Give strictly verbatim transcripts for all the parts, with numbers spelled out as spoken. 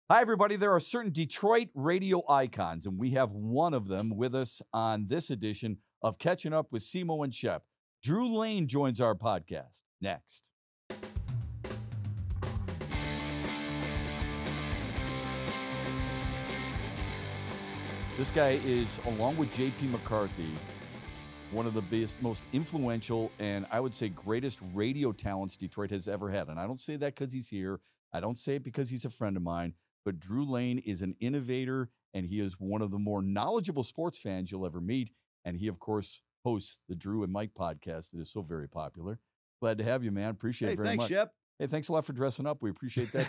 Hi, everybody. There are certain Detroit radio icons, and we have one of them with us on this edition of Catching Up with Simo and Shep. Drew Lane joins our podcast next. This guy is, along with J P McCarthy, one of the biggest, most influential, and I would say greatest radio talents Detroit has ever had. And I don't say that because he's here. I don't say it because he's a friend of mine. But Drew Lane is an innovator, and he is one of the more knowledgeable sports fans you'll ever meet. And he, of course, hosts the Drew and Mike podcast that is so very popular. Glad to have you, man. Appreciate hey, it very thanks, much. Shep. Hey, thanks a lot for dressing up. We appreciate that,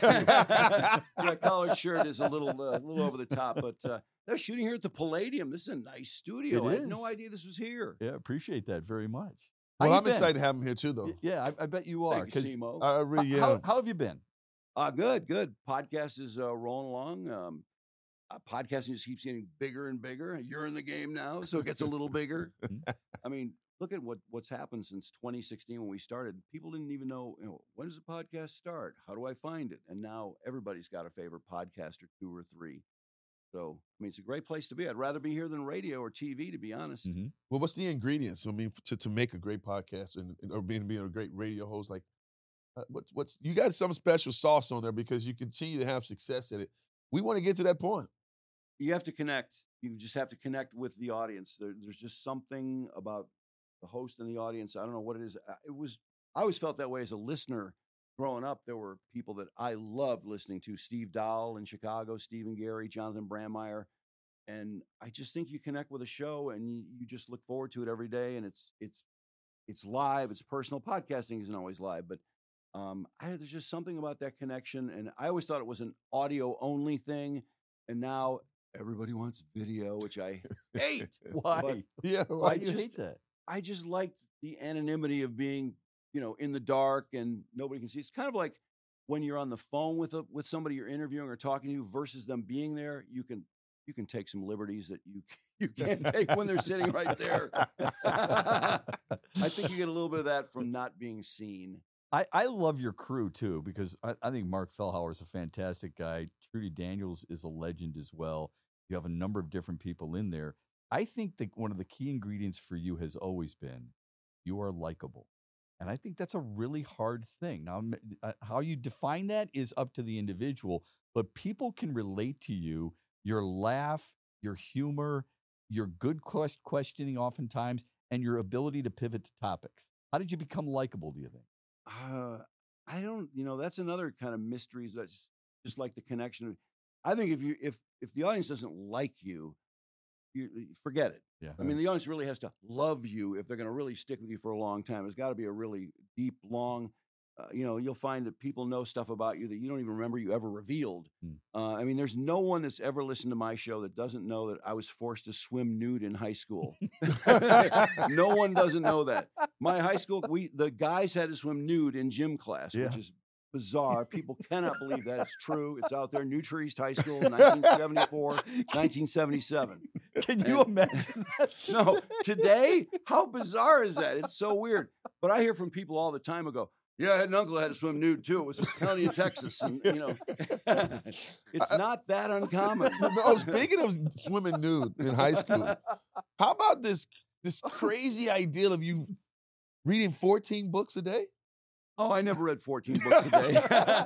too. That collared shirt is a little uh, little over the top, but uh, they're shooting here at the Palladium. This is a nice studio. It I had is. no idea this was here. Yeah, appreciate that very much. Well, How you I'm been? excited to have him here, too, though. Yeah, I, I bet you are. Thank you, 'cause- Simo. I really how, am. how have you been? Uh, good, good. Podcast is uh, rolling along. Um, uh, podcasting just keeps getting bigger and bigger. You're in the game now, so it gets a little bigger. I mean, look at what, what's happened since twenty sixteen when we started. People didn't even know, you know, when does a podcast start? How do I find it? And now everybody's got a favorite podcast or two or three. So, I mean, it's a great place to be. I'd rather be here than radio or T V, to be honest. Mm-hmm. Well, what's the ingredients? I mean, to, to make a great podcast and, and or being, being a great radio host, like, uh, what's what's you got some special sauce on there because you continue to have success at it. We want to get to that point. You have to connect. You just have to connect with the audience. There, there's just something about the host and the audience. I don't know what it is. Uh, It was. I always felt that way as a listener growing up. There were people that I loved listening to: Steve Dahl in Chicago, Stephen Gary, Jonathan Brandmeier, and I just think you connect with a show and you, you just look forward to it every day. And it's it's it's live. It's personal. Podcasting isn't always live, but um, I, there's just something about that connection. And I always thought it was an audio only thing, and now everybody wants video, which I hate. Why? But Yeah, Why I do you just- hate that? I just liked the anonymity of being, you know, in the dark and nobody can see. It's kind of like when you're on the phone with a, with somebody you're interviewing or talking to versus them being there. You can you can take some liberties that you you can't take when they're sitting right there. I think you get a little bit of that from not being seen. I, I love your crew, too, because I, I think Mark Fellhauer is a fantastic guy. Trudy Daniels is a legend as well. You have a number of different people in there. I think that one of the key ingredients for you has always been you are likable. And I think that's a really hard thing. Now, m- uh, how you define that is up to the individual, but people can relate to you, your laugh, your humor, your good quest- questioning oftentimes, and your ability to pivot to topics. How did you become likable, do you think? Uh, I don't, you know, that's another kind of mystery. That's just like the connection. I think if you if if the audience doesn't like you, you you forget it. Yeah. I mean, the audience really has to love you if they're going to really stick with you for a long time. It's got to be a really deep, long. Uh, you know, you'll find that people know stuff about you that you don't even remember you ever revealed. Hmm. Uh, I mean, there's no one that's ever listened to my show that doesn't know that I was forced to swim nude in high school. No one doesn't know that. My high school, we the guys had to swim nude in gym class, Yeah. which is bizarre. People cannot believe that. It's true. It's out there. New Tree East High School, nineteen seventy-four, nineteen seventy-seven. Can you And- imagine that? No, today, how bizarre is that? It's so weird. But I hear from people all the time who go, yeah, I had an uncle that had to swim nude too. It was this county in Texas. And, you know, it's not that uncommon. No, speaking of swimming nude in high school, how about this this crazy ideal of you reading fourteen books a day? Oh, I never read fourteen books a day.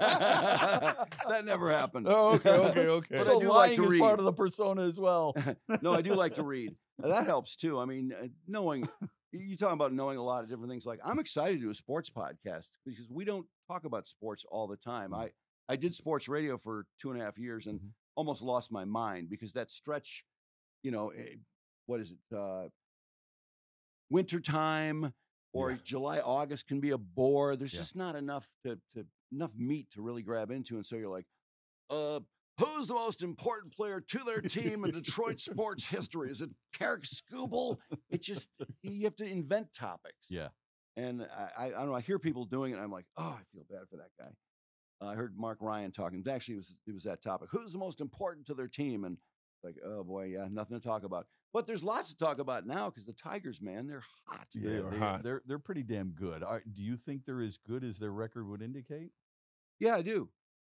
That never happened. Oh, okay, okay, okay. But So I do like lying to is read. part of the persona as well. No, I do like to read. Uh, That helps too. I mean, uh, knowing you- you're talking about knowing a lot of different things. Like I'm excited to do a sports podcast because we don't talk about sports all the time. I I did sports radio for two and a half years and Mhm. almost lost my mind because that stretch, you know, eh, what is it? Uh, wintertime or Yeah. July, August can be a bore. There's Yeah. just not enough to, to enough meat to really grab into. And so you're like, uh, who's the most important player to their team in Detroit sports history? Is it Tarek Skubal? It just, you have to invent topics. Yeah. And I, I, I don't know, I hear people doing it. And I'm like, oh, I feel bad for that guy. Uh, I heard Mark Ryan talking. Actually, it was, it was that topic. Who's the most important to their team? And like, oh boy, yeah, nothing to talk about. But there's lots to talk about now because the Tigers, man, they're hot. They are they, hot. They're they're pretty damn good. Are, do you think they're as good as their record would indicate? Yeah, I do.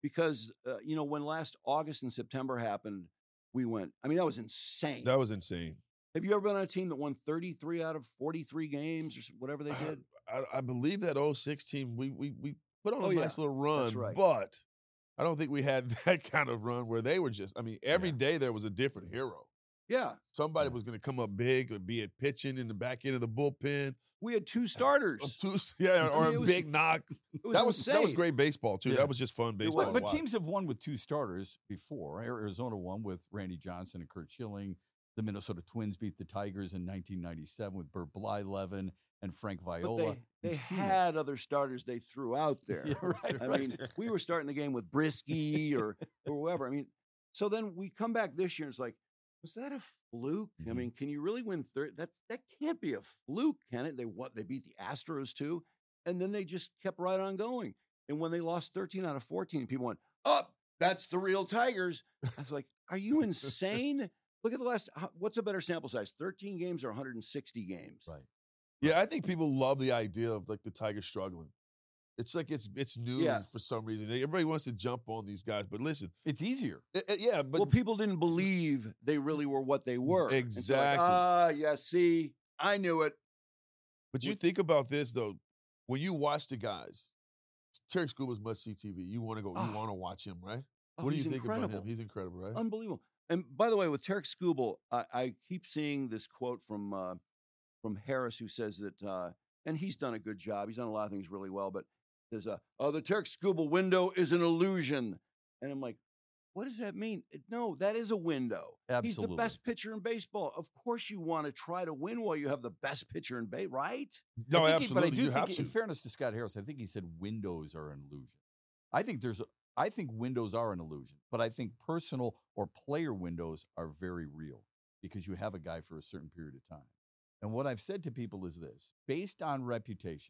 because, uh, you know, when last August and September happened, we went, I mean, that was insane. That was insane. Have you ever been on a team that won thirty-three out of forty-three games or whatever they did? I, I believe that oh six team, we, we, we put on a Oh, nice yeah. little run, That's right. but I don't think we had that kind of run where they were just, I mean, every Yeah. day there was a different hero. Yeah. Somebody Yeah. was going to come up big, or be it pitching in the back end of the bullpen. We had two starters. Or two, yeah, or mean, a it was- big knock. It was That was that was insane. great baseball too. Yeah. That was just fun baseball. But, to but watch. teams have won with two starters before. Right? Arizona won with Randy Johnson and Kurt Schilling. The Minnesota Twins beat the Tigers in nineteen ninety-seven with Bert Blyleven and Frank But Viola. they, they We've seen it. had other starters they threw out there. Yeah, right, I right. mean, we were starting the game with Brisky or or whoever. I mean, so then we come back this year and it's like, was that a fluke? I Mhm. mean, can you really win third? That's that can't be a fluke, can it? They what? They beat the Astros too, and then they just kept right on going. And when they lost thirteen out of fourteen, people went, "Oh, that's the real Tigers." I was like, "Are you insane? Look at the last. how- What's a better sample size? thirteen games or one hundred sixty games?" Right. Yeah, I think people love the idea of like the Tigers struggling. It's like it's it's news Yeah. for some reason. Everybody wants to jump on these guys, but listen, It's easier. eh, eh, yeah, but well, people didn't believe they really were what they were. And so like, Exactly. Ah, yeah. See, I knew it. but you with- think about this though. When you watch the guys, Terry Scuba's must see T V. You want to go. You Oh. want to watch him, right? Oh, what do you he's think incredible. about him? He's incredible, right? Unbelievable. And by the way, with Tarek Skubal, I, I keep seeing this quote from uh, from Harris, who says that, uh, and he's done a good job. He's done a lot of things really well, but there's a, oh, the Tarek Skubal window is an illusion. And I'm like, what does that mean? It- No, that is a window. He's the Absolutely. best pitcher in baseball. Of course, you want to try to win while you have the best pitcher in baseball, right? no, I think he- absolutely. but I do you think, have in to. fairness to Scott Harris, I think he said windows are an illusion. I think there's, a, I think windows are an illusion, but I think personal or player windows are very real because you have a guy for a certain period of time. And what I've said to people is this: based on reputation,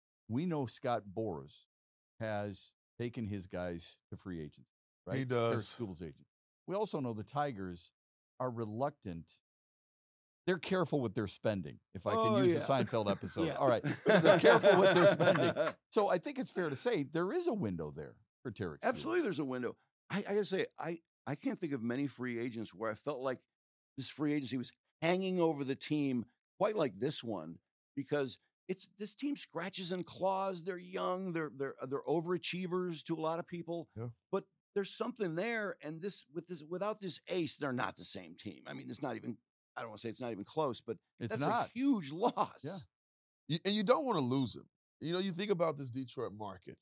we know Scott Boras has taken his guys to free agency. Right? He Terry does. Scubal's agent. We also know the Tigers are reluctant. They're careful with their spending. If I can Oh, use yeah. the Seinfeld episode. Yeah. All right. They're careful with their spending. So I think it's fair to say there is a window there for Tarek Skubal. Absolutely, there's a window. I, I gotta say, I, I can't think of many free agents where I felt like this free agency was hanging over the team quite like this one, because it's this team scratches and claws. They're young. They're they're they're overachievers to a lot of people. Yeah. But there's something there, and this with this without this ace, they're not the same team. I mean, it's not even. I don't want to say it's not even close, but It's that's not. a huge loss. Yeah. You- and you don't want to lose him. You know, you think about this Detroit market.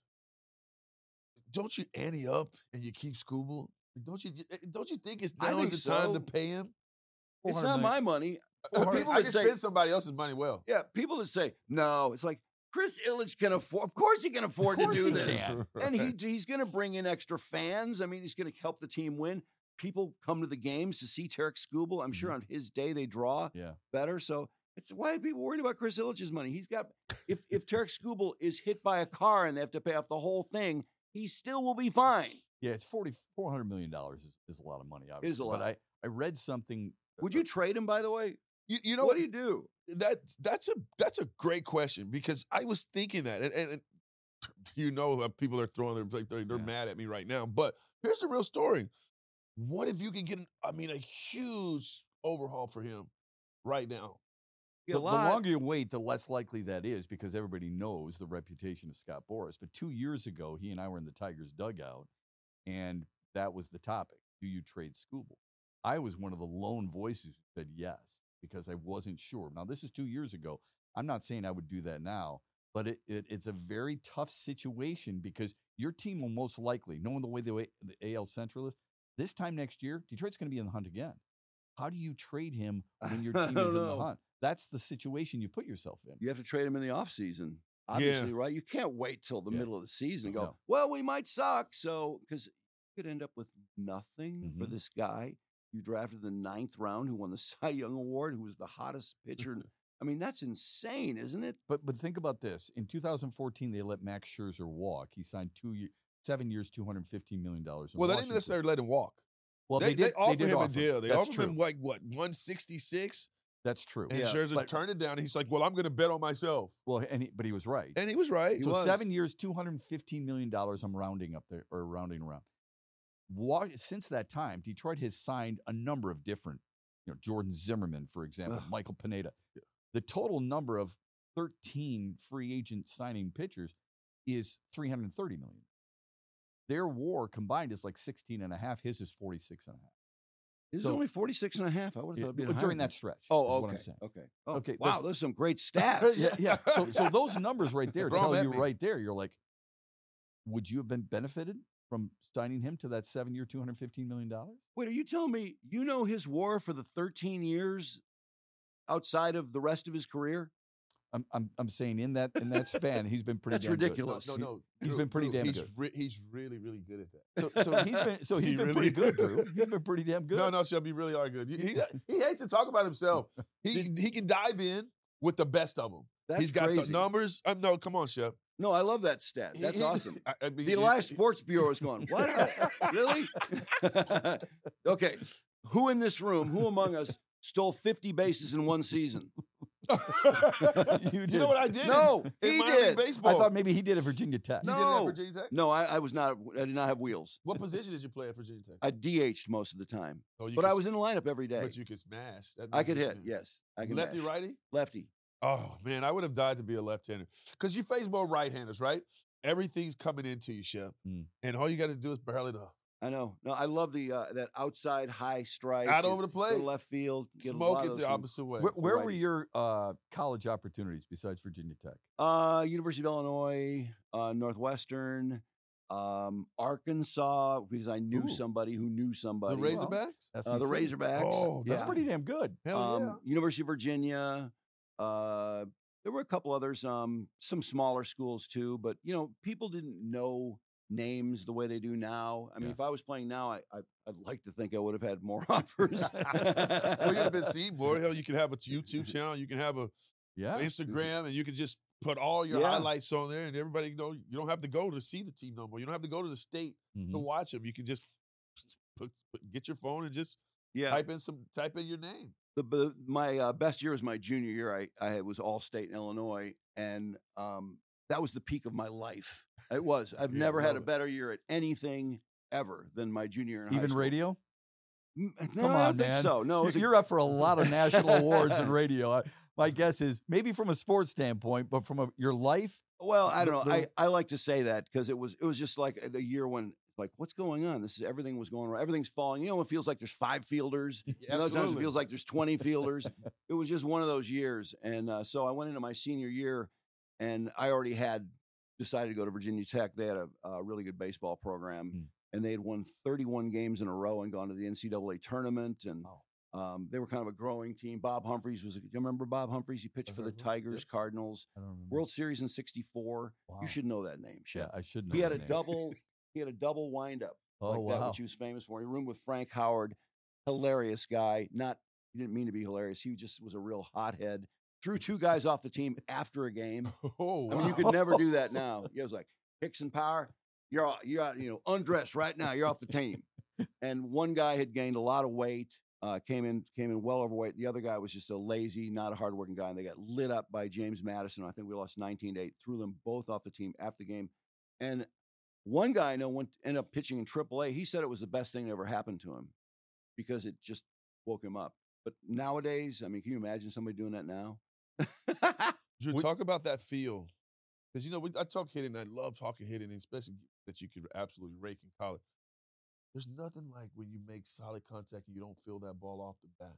Don't you ante up and you keep Scubal? Don't you? eh, Don't you think it's I now think is the time to so. pay him? It's 400 not my million. money. I, But mean, people I would can say, spend somebody else's money well. yeah, people that say no, it's like Chris Illich can afford. Of course, he can afford to course do he this. can. And he he's going to bring in extra fans. I mean, he's going to help the team win. People come to the games to see Tarek Skubal. I'm sure on his day they draw Yeah. better. So it's why are people worried about Chris Illich's money? He's got if if Tarek Skubal is hit by a car and they have to pay off the whole thing, he still will be fine. Yeah, it's forty, four hundred million dollars is, is a lot of money, obviously. Is a lot. But I, I read something. Would you trade him? By the way, You, you know what do you do? that that's a that's a great question, because I was thinking that, and, and, and you know, uh, people are throwing their like they're, they're Yeah. mad at me right now. But here's the real story: what if you could get, an, I mean, a huge overhaul for him right now? You The, get a the lot. longer you wait, the less likely that is, because everybody knows the reputation of Scott Boras. But two years ago, he and I were in the Tigers dugout, and that was the topic. Do you trade Skubal? I was one of the lone voices who said yes, because I wasn't sure. Now, this is two years ago. I'm not saying I would do that now, but it, it it's a very tough situation, because your team will most likely, knowing the way the, way the A L Central is, this time next year, Detroit's going to be in the hunt again. How do you trade him when your I team don't is in the know. hunt? That's the situation you put yourself in. You have to trade him in the offseason. Obviously, right? You can't wait till the Yeah. middle of the season and go, No. well, we might suck. So, because you could end up with nothing for Mhm. this guy you drafted in the ninth round who won the Cy Young Award, who was the hottest pitcher. in- I mean, that's insane, isn't it? But but think about this. In two thousand fourteen, they let Max Scherzer walk. He signed two year, seven years, two hundred fifteen million dollars. Well, they didn't necessarily let him walk. Well, they, they, did. they offered did him a offer deal. They That's offered true. him like what one sixty six, That's true. And Yeah, Scherzer but- turned it down. And he's like, well, I'm going to bet on myself. Well, and he, but he was right. And he was right. He so was. seven years, two hundred fifteen million dollars. I'm rounding up there or rounding around. Wa- Since that time, Detroit has signed a number of different, you know, Jordan Zimmerman, for example, Ugh. Michael Pineda. The total number of thirteen free agent signing pitchers is three hundred thirty million. Their war combined is like sixteen and a half. His is forty-six and a half. This is So- only forty-six and a half. I would have thought it'd be Yeah, higher during than that stretch. is Oh, what okay. I'm saying. Okay. Oh, Okay, wow, there's- those are some great stats. Yeah, yeah. So, so those numbers right there Throw 'em tell at you me. right there. You're like, would you have been benefited from signing him to that seven-year, two hundred fifteen million dollars? Wait, are you telling me you know his war for the thirteen years outside of the rest of his career? I'm, I'm, I'm saying in that in that span, he's been pretty. That's damn good. ridiculous. No, no. He's Drew, been pretty Drew, damn he's good. Re- he's really, really good at that. So, so he's been so he's He been really pretty good, is. Drew. He's been pretty damn good. No, no, Shelby, you really are good. He, he, he hates to talk about himself. He he can dive in with the best of them. That's He's got crazy. the numbers. Um, no, come on, Shep. No, I love that stat. He- That's he- awesome. I, I mean, The he- Elias Sports Bureau is going, what? Really? Okay. Who in this room, who among us stole fifty bases in one season? you, know what I did? No, in he minor league did. baseball. I thought maybe he did at Virginia Tech. you did it No. at Virginia Tech. No, I, I was not. I did not have wheels. What position did you play at Virginia Tech? I D H'd most of the time, Oh, you but could I s- was in the lineup every day. But you could smash. That I means could you hit. can- Yes, I can. Lefty, mash. righty. Lefty. Oh man, I would have died to be a left-hander because you face both right-handers, right? Everything's coming into you, Shep, Mm. and all you got to do is barrel it up. I know. No, I love the uh, that outside high strike Out over is- the plate. go to left field. Get a Smoke lot it of the those from- opposite way. Where, where were righties. your uh, college opportunities besides Virginia Tech? Uh, University of Illinois, uh, Northwestern, um, Arkansas, because I knew Ooh. somebody who knew the somebody. Razorbacks. Uh, the S E C? Razorbacks. Oh, That's yeah. pretty damn good. Hell um, yeah. University of Virginia. Uh, there were a couple others, um, some smaller schools too, but you know, people didn't know names the way they do now. I mean, Yeah. if I was playing now, I, I I'd like to think I would have had more offers. Well, you'd have been seen more. Hell, you can have a YouTube channel. You can have a Yeah. Instagram, and you can just put all your Yeah. highlights on there, and everybody know you don't have to go to see the team no more. You don't have to go to the state to Mhm. watch them. You can just put, put, get your phone and just yeah, type in some type in your name. the, the my uh, best year was my junior year. I I was all state in Illinois, and um, that was the peak of my life. It was. I've Yeah, never had love a it. better year at anything ever than my junior year in high Even school. radio? Mm, No, Come I don't on, think man. so. No, it You- was a- You're up for a lot of national awards in radio. I- My guess is maybe from a sports standpoint, but from a, your life, Well, I the- don't know. the- I, I like to say that because it was it was just like the year when like what's going on? This is everything was going wrong. Everything's falling. You know, it feels like there's five fielders. And other times it Absolutely. feels like there's twenty fielders. It was just one of those years. And uh, so I went into my senior year, and I already had decided to go to Virginia Tech. They had a, a really good baseball program, Hmm. and they had won thirty-one games in a row and gone to the N C double A tournament. And Oh. um, they were kind of a growing team. Bob Humphreys was. A, do you remember Bob Humphreys? He pitched I've for the heard of him, Tigers, yes. Cardinals, I don't remember. World Series in sixty-four. Wow. You should know that name, Yeah, Shep. I should know. He had a that name. double. He had a double windup Oh, like that, wow. which he was famous for. He roomed with Frank Howard, hilarious guy. Not he didn't mean to be hilarious. He just was a real hothead. Threw two guys off the team after a game. Oh, I mean, you wow. could never do that now. He was like Hickson Power. You're all- you're out, you know undressed right now. You're off the team. And one guy had gained a lot of weight. Uh, came in came in well overweight. The other guy was just a lazy, not a hardworking guy, and they got lit up by James Madison. I think we lost nineteen to eight. Threw them both off the team after the game. And one guy I know went ended up pitching in triple A. He said it was the best thing that ever happened to him because it just woke him up. But nowadays, I mean, can you imagine somebody doing that now? Drew, We- talk about that feel. Because, you know, we, I talk hitting. I love talking hitting, especially that you could absolutely rake in college. There's nothing like when you make solid contact and you don't feel that ball off the bat.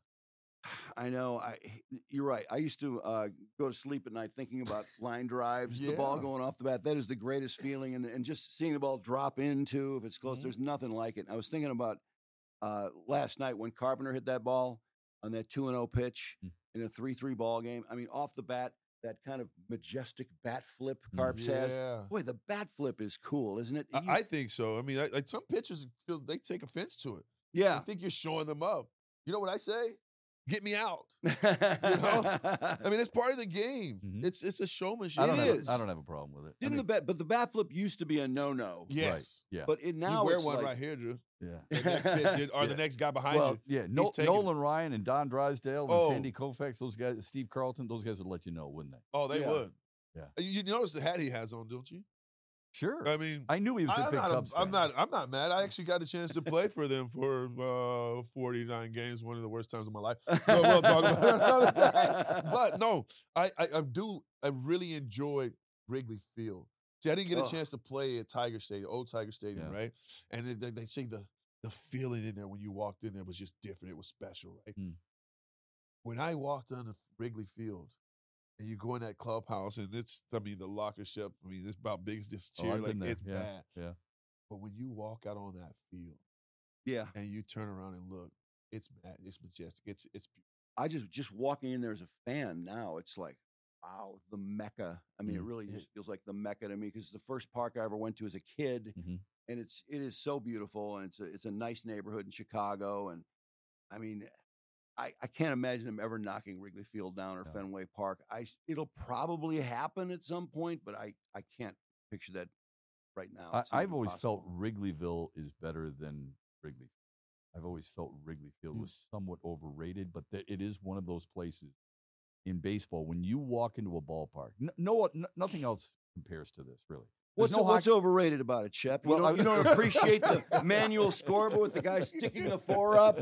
I know. I you're right. I used to uh, go to sleep at night thinking about line drives, the ball Yeah. going off the bat. That is the greatest feeling, and and just seeing the ball drop into if it's close. Mhm. There's nothing like it. I was thinking about uh, last night when Carpenter hit that ball on that two and zero pitch Mm. in a three three ball game. I mean, off the bat, that kind of majestic bat flip Mm. Carps has. Yeah. Boy, the bat flip is cool, isn't it? I, You- I think so. I mean, I, like some pitchers feel they take offense to it. I yeah. think you're showing them up. You know what I say? get me out. You know? I mean, it's part of the game. Mhm. It's it's a showmanship. I don't, It have, is. A, I don't have a problem with it. I Didn't mean, the bat, but the bat flip used to be a no no. Yes. Yeah. But it now you wear it's one like, right here, Drew. Yeah. The next pitch, or Yeah. the next guy behind Well, you. yeah. No, taking it. Nolan Ryan and Don Drysdale and Oh. Sandy Koufax, those guys, Steve Carlton, those guys would let you know, wouldn't they? Oh, they Yeah. would. Yeah. You, you notice the hat he has on, don't you? Sure. I mean, I knew he was a I'm big not, Cubs I'm fan. not. I'm not mad. I actually got a chance to play for them for uh, forty-nine games. One of the worst times of my life. So we'll talk about it another day. But no, I, I, I do. I really enjoyed Wrigley Field. See, I didn't get a Ugh. chance to play at Tiger Stadium, old Tiger Stadium, Yeah. right? And they, they, they say the the feeling in there when you walked in there was just different. It was special, right? Mm. When I walked on the Wrigley Field. And you go in that clubhouse, and it's, I mean, the locker ship, I mean, it's about big as this Oh, chair. I've like, been there. it's Yeah. bad. Yeah. But when you walk out on that field yeah. and you turn around and look, it's mad. It's majestic. It's it's beautiful. I just just walking in there as a fan now, it's like, wow, the Mecca. I mean, it Mm. really just feels like the Mecca to me because the first park I ever went to as a kid, Mhm. and it's it is so beautiful, and it's a it's a nice neighborhood in Chicago, and I mean, I, I can't imagine them ever knocking Wrigley Field down or No. Fenway Park. I it'll probably happen at some point, but I I can't picture that right now. I, It's I've not always possible. felt Wrigleyville is better than Wrigley. I've always felt Wrigley Field Mm. was somewhat overrated, but that it is one of those places in baseball when you walk into a ballpark. n- No, n- nothing else compares to this, really. There's What's no what's hockey- overrated about it, Shep? You, Well, don't, I- you don't appreciate the manual scoreboard with the guy sticking the four up.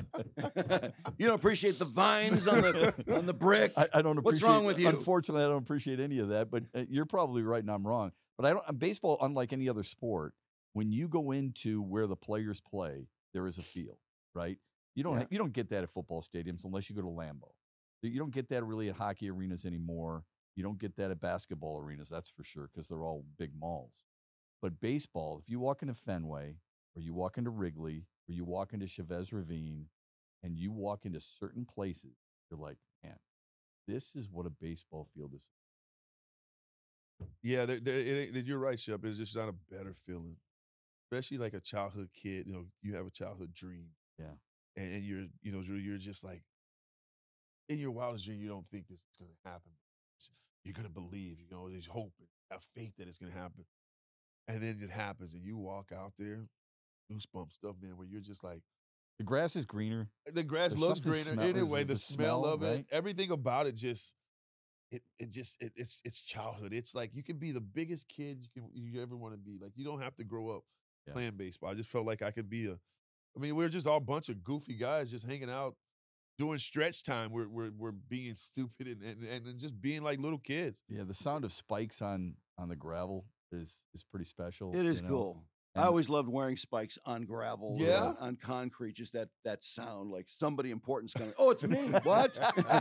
You don't appreciate the vines on the on the brick. I, I don't What's appreciate. wrong with you? Unfortunately, I don't appreciate any of that. But uh, you're probably right, and I'm wrong. But I don't. Baseball, unlike any other sport, when you go into where the players play, there is a field, right? You don't. Yeah. You don't get that at football stadiums unless you go to Lambeau. You don't get that really at hockey arenas anymore. You don't get that at basketball arenas, that's for sure, because they're all big malls. But baseball, if you walk into Fenway, or you walk into Wrigley, or you walk into Chavez Ravine, and you walk into certain places, you're like, man, this is what a baseball field is. Yeah, they're, they're, it, it- you're right, Shep. It's just not a better feeling, especially like a childhood kid. You know, you have a childhood dream, Yeah. and, and you're, you know, Drew, you're just like in your wildest dream, you don't think this is going to happen. It's- you're going to believe, you know, there's hope and have faith that it's going to happen, and then it happens, and you walk out there, goosebump stuff, man, where you're just like, The grass is greener. the grass There's looks something greener smell- there's anyway. the The, smell, smell, of it, right? everything about it, just it, it just it, it's it's childhood. It's like you can be the biggest kid you can you ever want to be. Like you don't have to grow up Yeah. playing baseball. I just felt like I could be a. I mean, we're just all a bunch of goofy guys just hanging out, doing stretch time. We're we're we're being stupid and and, and just being like little kids. Yeah, the sound of spikes on on the gravel is is pretty special. It is you know? cool. I And- always loved wearing spikes on gravel, or Yeah? on, on concrete. Just that that sound, like somebody important's coming. Oh, it's me. What?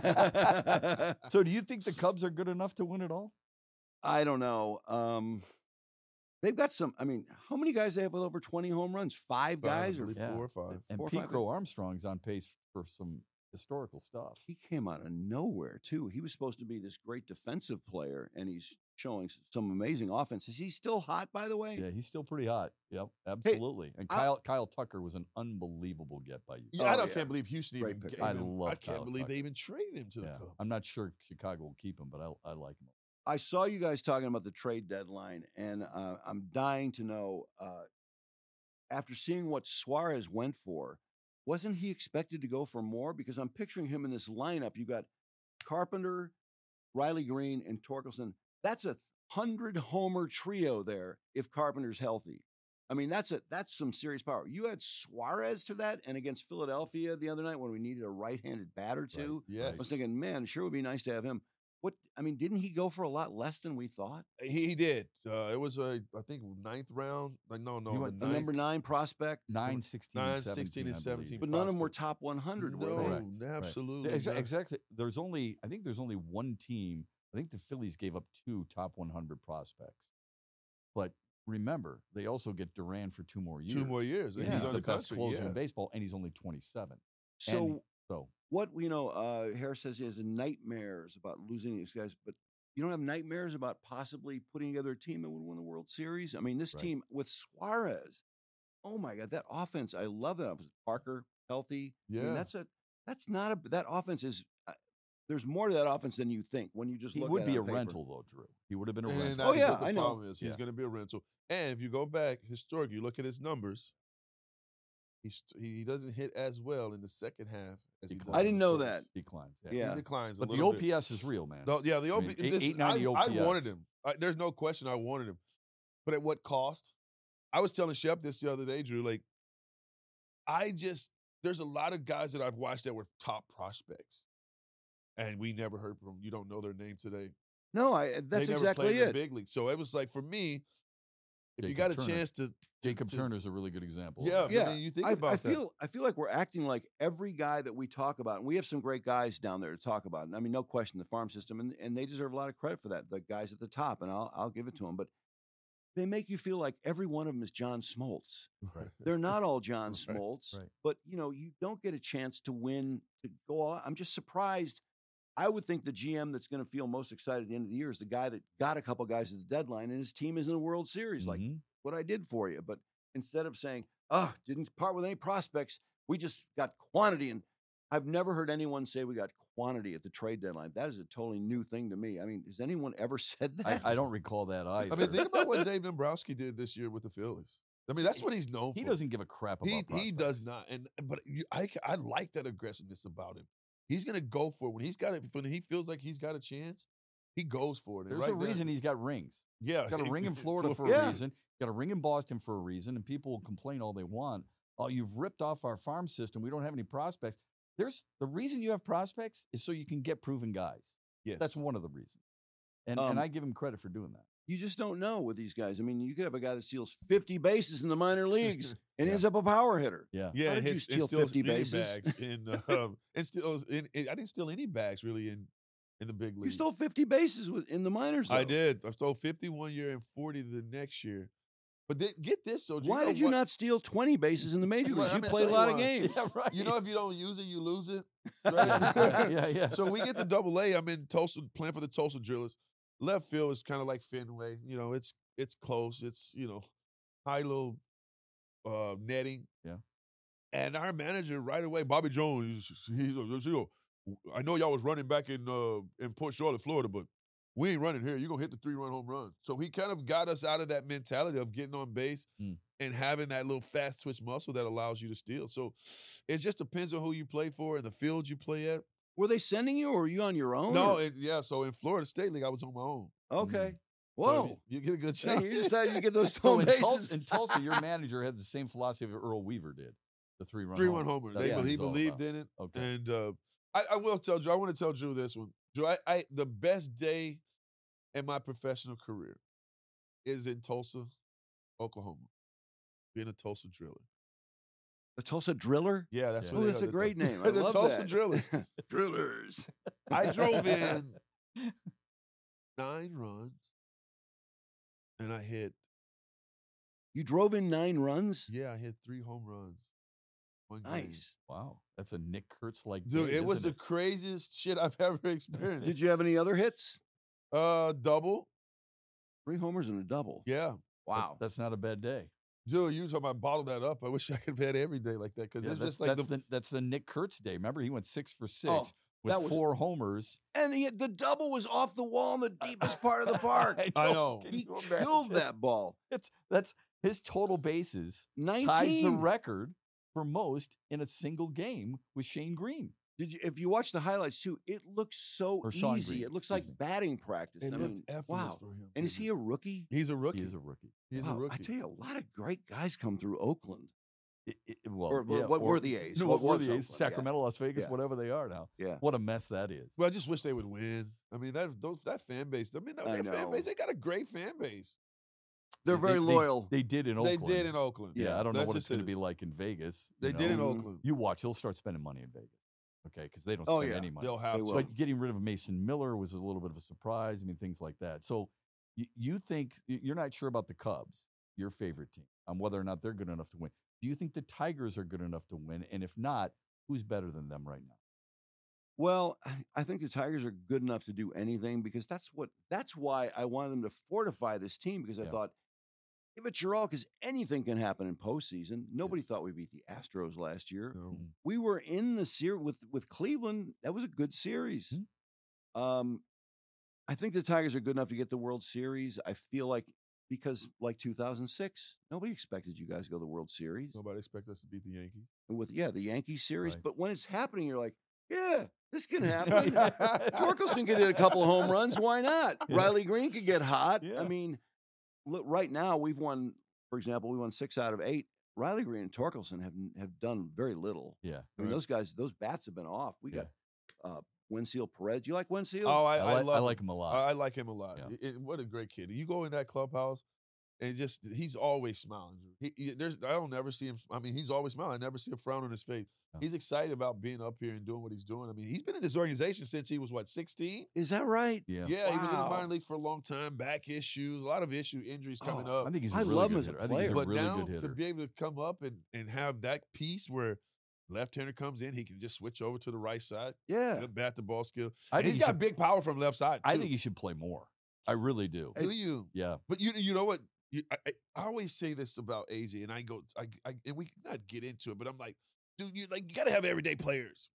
So, do you think the Cubs are good enough to win it all? I don't know. Um, they've got some. I mean, how many guys they have with over twenty home runs? Five Five, guys I or believe, Yeah. four or five. And Four or Pete five- Crow Armstrong's on pace for some historical stuff. He came out of nowhere too. He was supposed to be this great defensive player, and he's showing s- some amazing offense. Is he still hot, by the way? Yeah, he's still pretty hot. Yep, absolutely. and I- Kyle Kyle Tucker was an unbelievable get by you. Yeah, I Oh, don't, yeah. can't believe Houston Great even pick. gave I him. love I can't Kyle believe Tucker. they even traded him to the Yeah, Cubs. I'm not sure Chicago will keep him, but I I like him. I saw you guys talking about the trade deadline, and uh, I'm dying to know. Uh, after seeing what Suarez went for, wasn't he expected to go for more? Because I'm picturing him in this lineup. You got Carpenter, Riley Green, and Torkelson. That's a hundred homer trio there if Carpenter's healthy. I mean, that's a that's some serious power. You had Suarez to that, and against Philadelphia the other night when we needed a right-handed batter too. I Yes. was thinking, man, it sure would be nice to have him. What I mean, didn't he go for a lot less than we thought? He, he did. Uh, it was a, I think, ninth round. Like no, no, He the went The ninth, number nine prospect, Nine, sixteen, nine, and seventeen, sixteen, and I believe. seventeen. but none of them were prospect. top one hundred. Were No, they? Correct, right. absolutely. Exa- not. Exactly. There's only I think there's only one team. I think the Phillies gave up two top one hundred prospects. But remember, they also get Duran for two more years. Two more years. And and he's He's on the the best country. closer Yeah. in baseball, and he's only twenty-seven. So And so what you know, uh, Harris says he has nightmares about losing these guys, but you don't have nightmares about possibly putting together a team that would win the World Series. I mean, this Right. team with Suarez, oh my God, that offense! I love that offense. Parker healthy. I mean, Yeah. that's a That's not a that offense is. Uh, there's more to that offense than you think when you just He look would at be it a on paper. rental though, Drew. He would have been a And rental. that's Oh, yeah, what the I know. problem is. He's Yeah. going to be a rental. And if you go back historically, you look at his numbers. He's, he doesn't hit as well in the second half as he does. Declines. I in didn't the know first. that. Declines. Yeah. Yeah. He declines a But the little O bit. P S is real, man. No, yeah, the I O mean, P S. eight ninety I, O I P S. wanted him. I, there's no question I wanted him. But at what cost? I was telling Shep this the other day, Drew. Like, I just, there's a lot of guys that I've watched that were top prospects. And we never heard from them. You don't know their name today. No, I. That's they never exactly played in the it. big league. So it was like, for me, if you Jacob got a Turner. chance to. to- Jacob to- Turner's a really good example. of Yeah, that. but Yeah, then you think I, about I that. feel I feel like we're acting like every guy that we talk about, and we have some great guys down there to talk about. I mean, no question, the farm system, and, and they deserve a lot of credit for that. The guys at the top, and I'll I'll give it to them. But they make you feel like every one of them is John Smoltz. Right. They're not all John Right, Smoltz, right. but you know, you don't get a chance to win to go all. I'm just surprised. I would think the G M that's going to feel most excited at the end of the year is the guy that got a couple guys at the deadline, and his team is in the World Series. Like Mhm. what I did for you, but instead of saying, "Oh, didn't part with any prospects, we just got quantity," and I've never heard anyone say we got quantity at the trade deadline. That is a totally new thing to me. I mean, has anyone ever said I, that? I don't recall that either. I mean, think about what Dave Dombrowski did this year with the Phillies. I mean, that's what he's known He for. doesn't give a crap about He he does prospects. not, and but you, I I like that aggressiveness about him. He's gonna go for it when he's got it. When he feels like he's got a chance, he goes for it. And There's right a now- reason he's got rings. yeah, He's got a ring in Florida for Yeah. a reason. Got a ring in Boston for a reason, and people will complain all they want. Oh, you've ripped off our farm system. We don't have any prospects. There's the reason you have prospects is so you can get proven guys. Yes, That's one of the reasons. And Um, and I give him credit for doing that. You just don't know with these guys. I mean, you could have a guy that steals fifty bases in the minor leagues and Yeah. ends up a power hitter. Yeah. Yeah, How did you his- steal and still fifty many bases? bags in, um, and still, in, in- I didn't steal any bags really in in the big league. You stole fifty bases with, in the minors. I though. did. I stole fifty one year and forty the next year. But then, get this, so Why did you not steal twenty bases in the major Well, leagues? I You mean, played a so lot you of want- games. Yeah, right. You know, if you don't use it, you lose it. yeah, Right? yeah, yeah. So we get the double A. I'm in Tulsa, playing for the Tulsa Drillers. Left field is kind of like Fenway. You know, it's it's close. It's, you know, high little uh, netting. Yeah. And our manager right away, Bobby Jones, he's, he's, he's, you know, I know y'all was running back in uh, in Port Charlotte, Florida, but we ain't running here. You're going to hit the three-run home run. So he kind of got us out of that mentality of getting on base Mm. and having that little fast twitch muscle that allows you to steal. So it just depends on who you play for and the field you play at. Were they sending you, or were you on your own? No, or- it, yeah. So in Florida State League, I was on my own. okay. So Whoa. you, you get a good Hey, shot. you decided you get those So stolen in Tulsa, bases. in Tulsa, your manager had the same philosophy that Earl Weaver did. The three run Three one homer. That's They, what he it's all believed about. in it. Okay. And uh, I, I will tell Drew, I want to tell Drew this one. Drew, I, I the best day in my professional career is in Tulsa, Oklahoma. Being a Tulsa driller. The Tulsa Driller? Yeah, that's Yeah. what Oh, they that's are, a the- great name. I the love Tulsa that. Drillers. Drillers. I drove in nine runs and I hit, You drove in nine runs? yeah, I hit three home runs. One game. Nice. Wow. That's a Nick Kurtz like Dude, day, it was the isn't craziest shit I've ever experienced. Did you have any other hits? Uh, double. Three homers and a double. Yeah. Wow. That's not a bad day. Dude, you talking about bottle that up. I wish I could have had every day like that because Yeah, it's that's, just like that's the, the, that's the Nick Kurtz day. Remember, he went six for six Oh, with that was- four homers. And he, the double was off the wall in the deepest part of the park. I know. Can He you killed imagine? that ball. It's that's his total bases nineteen. ties the record for most in a single game with Shane Green. Did you? If you watch the highlights too, it looks so Or Sean easy. Green, It looks excuse like me. batting practice. it I looked mean, effortless wow. for him. And is he a rookie? He's a rookie. He is a rookie. He's Wow, a rookie. I tell you, a lot of great guys come through Oakland. It- it- well, Or- or yeah, what or- were the A's? No, What what were was the A's? Oakland? Yeah. Sacramento, Las Vegas, Yeah. whatever they are now. Yeah. What a mess that is. Well, I just wish they would win. I mean, that those that fan base. I mean, that, I their fan know. base. They got a great fan base. They're They- very they- loyal. They did in They Oakland. did in Oakland. Yeah, I don't know That's what it's just going to it. be like in Vegas. They you did in know? Mhm. Oakland. You watch; they'll start spending money in Vegas. Okay, because they don't Oh, spend yeah. any money. They'll have They to. will. But getting rid of Mason Miller was a little bit of a surprise. I mean, things like that. So you, you think y- you're not sure about the Cubs, your favorite team, on whether or not they're good enough to win. Do you think the Tigers are good enough to win? And if not, who's better than them right now? Well, I- I think the Tigers are good enough to do anything because that's what that's why I wanted them to fortify this team because I Yeah. thought give it your all because anything can happen in postseason. Nobody thought we beat the Astros last year. No. We were in the series with with Cleveland. That was a good series. Mm-hmm. Um, I think the Tigers are good enough to get the World Series. I feel like because like two thousand six, nobody expected you guys to go to the World Series. Nobody expects us to beat the Yankees. With yeah, the Yankee series. Right. But when it's happening, you're like, yeah, this can happen. Torkelson could hit a couple home runs. Why not? Yeah. Riley Green could get hot. Yeah. I mean, look, right now we've won. For example, we won six out of eight. Riley Green and Torkelson have have done very little. Yeah. I mean, Right. those guys, those bats have been off. We Yeah. got uh, Wensil Perez. Do you like Wensil? Oh, I, I, I, like, love I like him a lot. I, I like him a lot. Yeah. It- it- what a great kid! You go in that clubhouse, and just he's always smiling. He, he- there's I don't never see him. I mean, he's always smiling. I never see a frown on his face. Yeah. He's excited about being up here and doing what he's doing. I mean, he's been in this organization since he was what sixteen. Is that right? yeah. Yeah, he was in the Wow. minor leagues for a long time. Back issues, a lot of issue, injuries coming Oh, up. I think he's a I really love good him as a hitter. I think he's a but really now good to hitter. be able to come up and, and have that piece where left-hander comes in, he can just switch over to the right side. Yeah. Good bat to ball skill. I And think he's he got should- big power from left side. I too. think he should play more. I really do. Do you? Yeah. But you you know what? You, I, I I always say this about A J, and I go, I, I and we not get into it, but I'm like, dude, you like you got to have everyday players.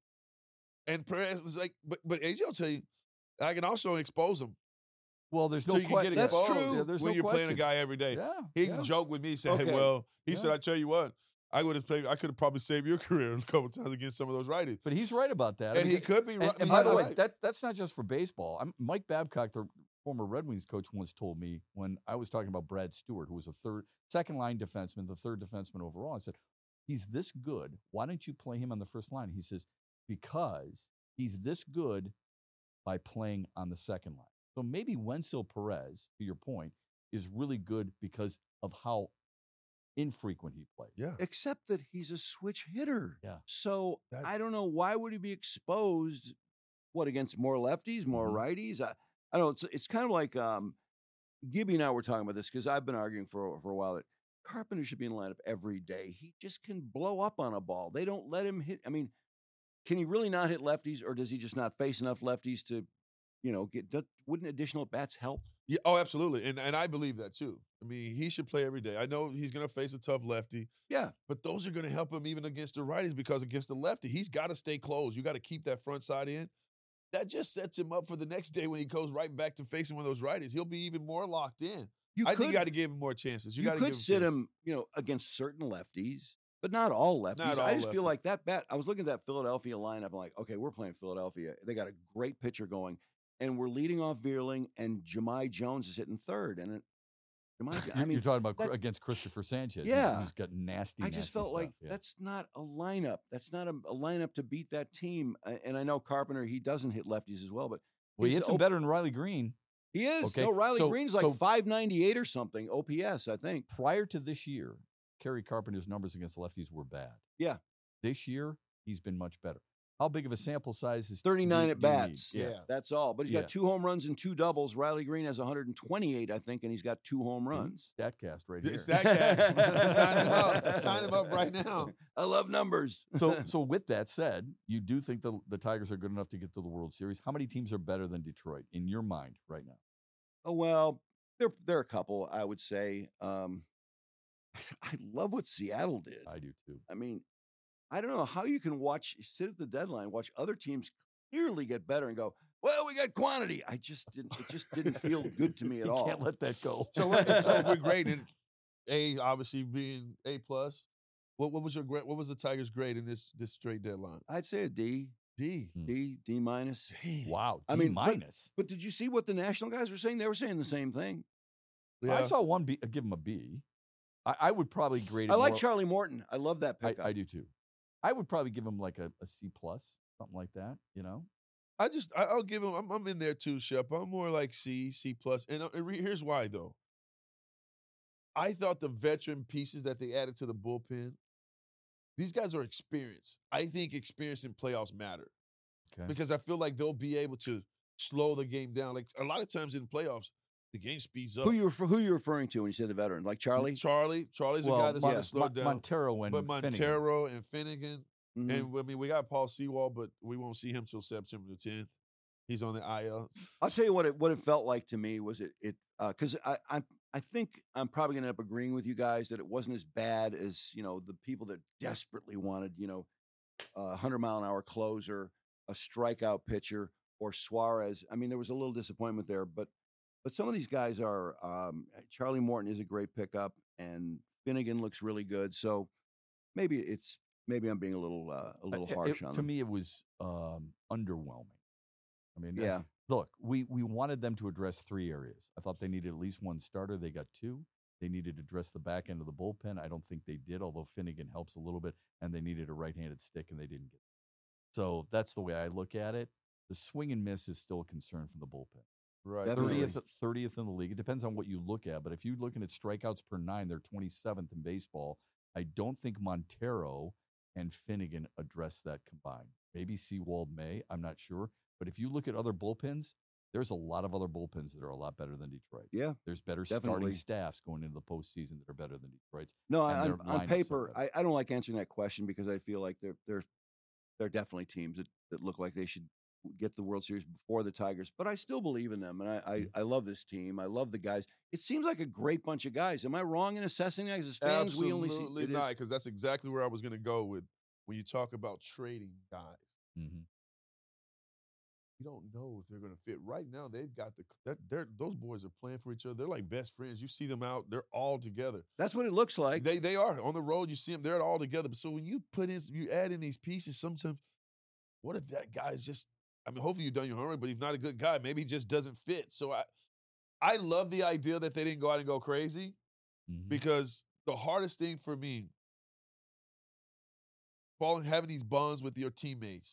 And Perez is like, but but A J will tell you, I can also expose him. Well, there's So no you can question. get That's exposed true. Yeah, there's when no you're question. playing a guy every day. Yeah. He yeah. can joke with me, say, Okay. hey, well, he said, Yeah. I tell you what, I would have played, I could have probably saved your career a couple times against some of those righties. But he's right about that. I And mean, he could be And, right. and he's by the way, right. that that's not just for baseball. I'm, Mike Babcock, the former Red Wings coach, once told me when I was talking about Brad Stewart, who was a third, second line defenseman, the third defenseman overall. I said, he's this good. Why don't you play him on the first line? He says, because he's this good by playing on the second line. So maybe Wensil Perez, to your point, is really good because of how infrequent he plays. yeah. Except that he's a switch hitter. Yeah. So That- I don't know why would he be exposed. What against more lefties, more Mhm. righties? I, I don't know. It's it's kind of like um, Gibby and I were talking about this because I've been arguing for for a while that Carpenter should be in the lineup every day. He just can blow up on a ball. They don't let him hit. I mean, can he really not hit lefties, or does he just not face enough lefties to, you know, get? do- Wouldn't additional bats help? Yeah, oh, absolutely. And and I believe that too. I mean, he should play every day. I know he's going to face a tough lefty, Yeah. but those are going to help him even against the righties because against the lefty, he's got to stay closed. You got to keep that front side in. That just sets him up for the next day when he goes right back to facing one of those righties. He'll be even more locked in. You I could, think you got to give him more chances. You, you got to could give him sit chances. him, you know, against certain lefties, but not all lefties. Not I all just feel lefties. like that bat. I was looking at that Philadelphia lineup. I'm like, okay, we're playing Philadelphia. They got a great pitcher going, and we're leading off Veerling, and Jemai Jones is hitting third. And it, Jemai, I You're- mean, you're talking about Cr- that- against Christopher Sanchez. He's- Yeah. he's got nasty. I just nasty felt stuff. like Yeah. that's not a lineup. That's not a, a lineup to beat that team. A- And I know Carpenter, he doesn't hit lefties as well, but Well, he he's hits him op- better than Riley Green. he is. Okay, No, Riley so- Green's like so- five ninety-eight or something, O P S, I think. Prior to this year, Kerry Carpenter's numbers against lefties were bad. Yeah. This year, he's been much better. How big of a sample size is thirty-nine do- at do you need? bats. Yeah. That's all. But he's Yeah. got two home runs and two doubles. Riley Green has one hundred twenty-eight, I think, and he's got two home runs. Statcast right The here. Statcast. Sign him up. Sign him up right now. I love numbers. so, so with that said, you do think the the Tigers are good enough to get to the World Series? How many teams are better than Detroit in your mind right now? Oh, well, there, there are a couple, I would say. Um, I love what Seattle did. I do too. I mean, I don't know how you can watch, sit at the deadline, watch other teams clearly get better and go, well, we got quantity. I just didn't, it just didn't feel good to me at you all. can't let that go. So, we're- so if we're grading A, obviously being A plus. What what was your grade? What was the Tigers' grade in this this straight deadline? I'd say a D, D. Hmm. D, D minus. Wow, I D mean, but- minus. But did you see what the national guys were saying? They were saying the same thing. I saw one B, uh, give him a B. I, I would probably grade. It I like more- Charlie Morton. I love that I, pickup. I do too. I would probably give him like a, a C plus, something like that. You know, I just I, I'll give him. I'm, I'm in there too, Shep. I'm more like C, C plus. And, uh, and re- here's why though. I thought the veteran pieces that they added to the bullpen, these guys are experienced. I think experience in playoffs matter okay. because I feel like they'll be able to slow the game down. Like a lot of times in playoffs, the game speeds up. who you refer- who you referring to when you say the veteran? Like Charlie? Charlie, Charlie's a well, guy that's Mon- going to slow Mon- down. Montero and but Finnegan. Montero and Finnegan, Mhm. and I mean we got Paul Sewall, but we won't see him till September the tenth. He's on the I L. I'll tell you what it what it felt like to me was it it because I I'm I think I'm probably going to end up agreeing with you guys that it wasn't as bad as, you know, the people that desperately wanted, you know, a hundred mile an hour closer, a strikeout pitcher, or Suarez. I mean, there was a little disappointment there, but but some of these guys are. Um, Charlie Morton is a great pickup, and Finnegan looks really good. So maybe it's maybe I'm being a little uh, a little Uh, harsh it- on to them. me, it was um, underwhelming. I mean, uh, Yeah. look, we we wanted them to address three areas. I thought they needed at least one starter. They got two. They needed to address the back end of the bullpen. I don't think they did, although Finnegan helps a little bit. And they needed a right-handed stick, and they didn't get it. So that's the way I look at it. The swing and miss is still a concern from the bullpen. Right. Definitely. thirtieth, thirtieth in the league. It depends on what you look at. But if you're looking at strikeouts per nine, they're twenty-seventh in baseball. I don't think Montero and Finnegan address that combined. Maybe Seawald may. I'm not sure. But if you look at other bullpens, there's a lot of other bullpens that are a lot better than Detroit's. Yeah, There's better definitely. starting staffs going into the postseason that are better than Detroit's. No, and I, their on, lineups on are paper, better. I, I don't like answering that question because I feel like they're they're they're definitely teams that, that look like they should get the World Series before the Tigers. But I still believe in them, and I, I, I love this team. I love the guys. It seems like a great bunch of guys. Am I wrong in assessing that? As fans, Absolutely we only see it not, is- because that's exactly where I was going to go with when you talk about trading guys. Mhm. You don't know if they're going to fit. Right now, they've got the that they're those boys are playing for each other. They're like best friends. You see them out; they're all together. That's what it looks like. They they are on the road. You see them; they're all together. But so when you put in, you add in these pieces. Sometimes, what if that guy's just? I mean, hopefully you've done your homework, but he's not a good guy. Maybe he just doesn't fit. So I, I love the idea that they didn't go out and go crazy, Mhm. because the hardest thing for me, falling having these bonds with your teammates,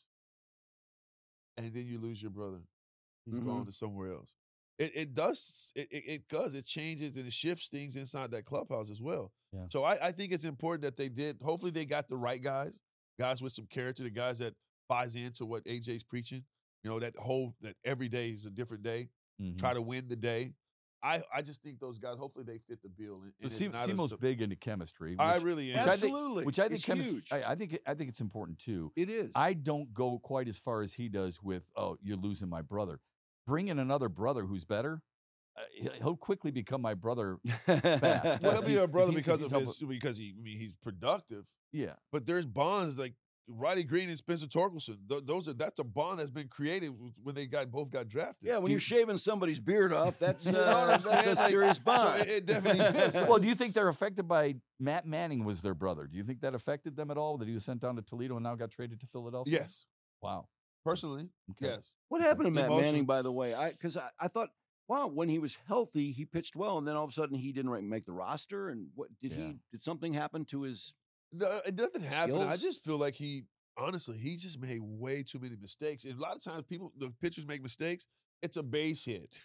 and then you lose your brother. He's Mhm. gone to somewhere else. It it does it, it it does it changes and it shifts things inside that clubhouse as well. Yeah. So I, I think it's important that they did. Hopefully they got the right guys, guys with some character, the guys that buys into what A J's preaching. You know, that whole that every day is a different day. Mhm. Try to win the day. I, I just think those guys. Hopefully they fit the bill. And, and But it's Se- not as Semo's the- big into chemistry. I which- really am. which I think- Absolutely. Which I think, It's chemis- huge. I, I think I think it's important too. It is. I don't go quite as far as he does with, oh, you're losing my brother. Bring in another brother who's better. Uh, he- he'll quickly become my brother fast. Well, If he'll he- be a if brother he- if because he's of helping- his because he I mean he's productive. Yeah. But there's bonds like Riley Green and Spencer Torkelson. Th- those are that's a bond that's been created when they got both got drafted. yeah, when you're shaving somebody's beard off, that's You know what uh, I'm that's saying? a Like, serious so bond. it- it definitely fits. Well, do you think they're affected by Matt Manning was their brother? Do you think that affected them at all? That he was sent down to Toledo and now got traded to Philadelphia? Yes, Wow. personally, Okay. yes. What happened to Matt Emotional. Manning, by the way? I because I, I thought, wow, when he was healthy, he pitched well, and then all of a sudden he didn't right- make the roster. And what did Yeah. he? Did something happen to his? No, it doesn't happen. I Skills? just feel like he honestly he just made way too many mistakes. And a lot of times people the pitchers make mistakes. It's a base hit.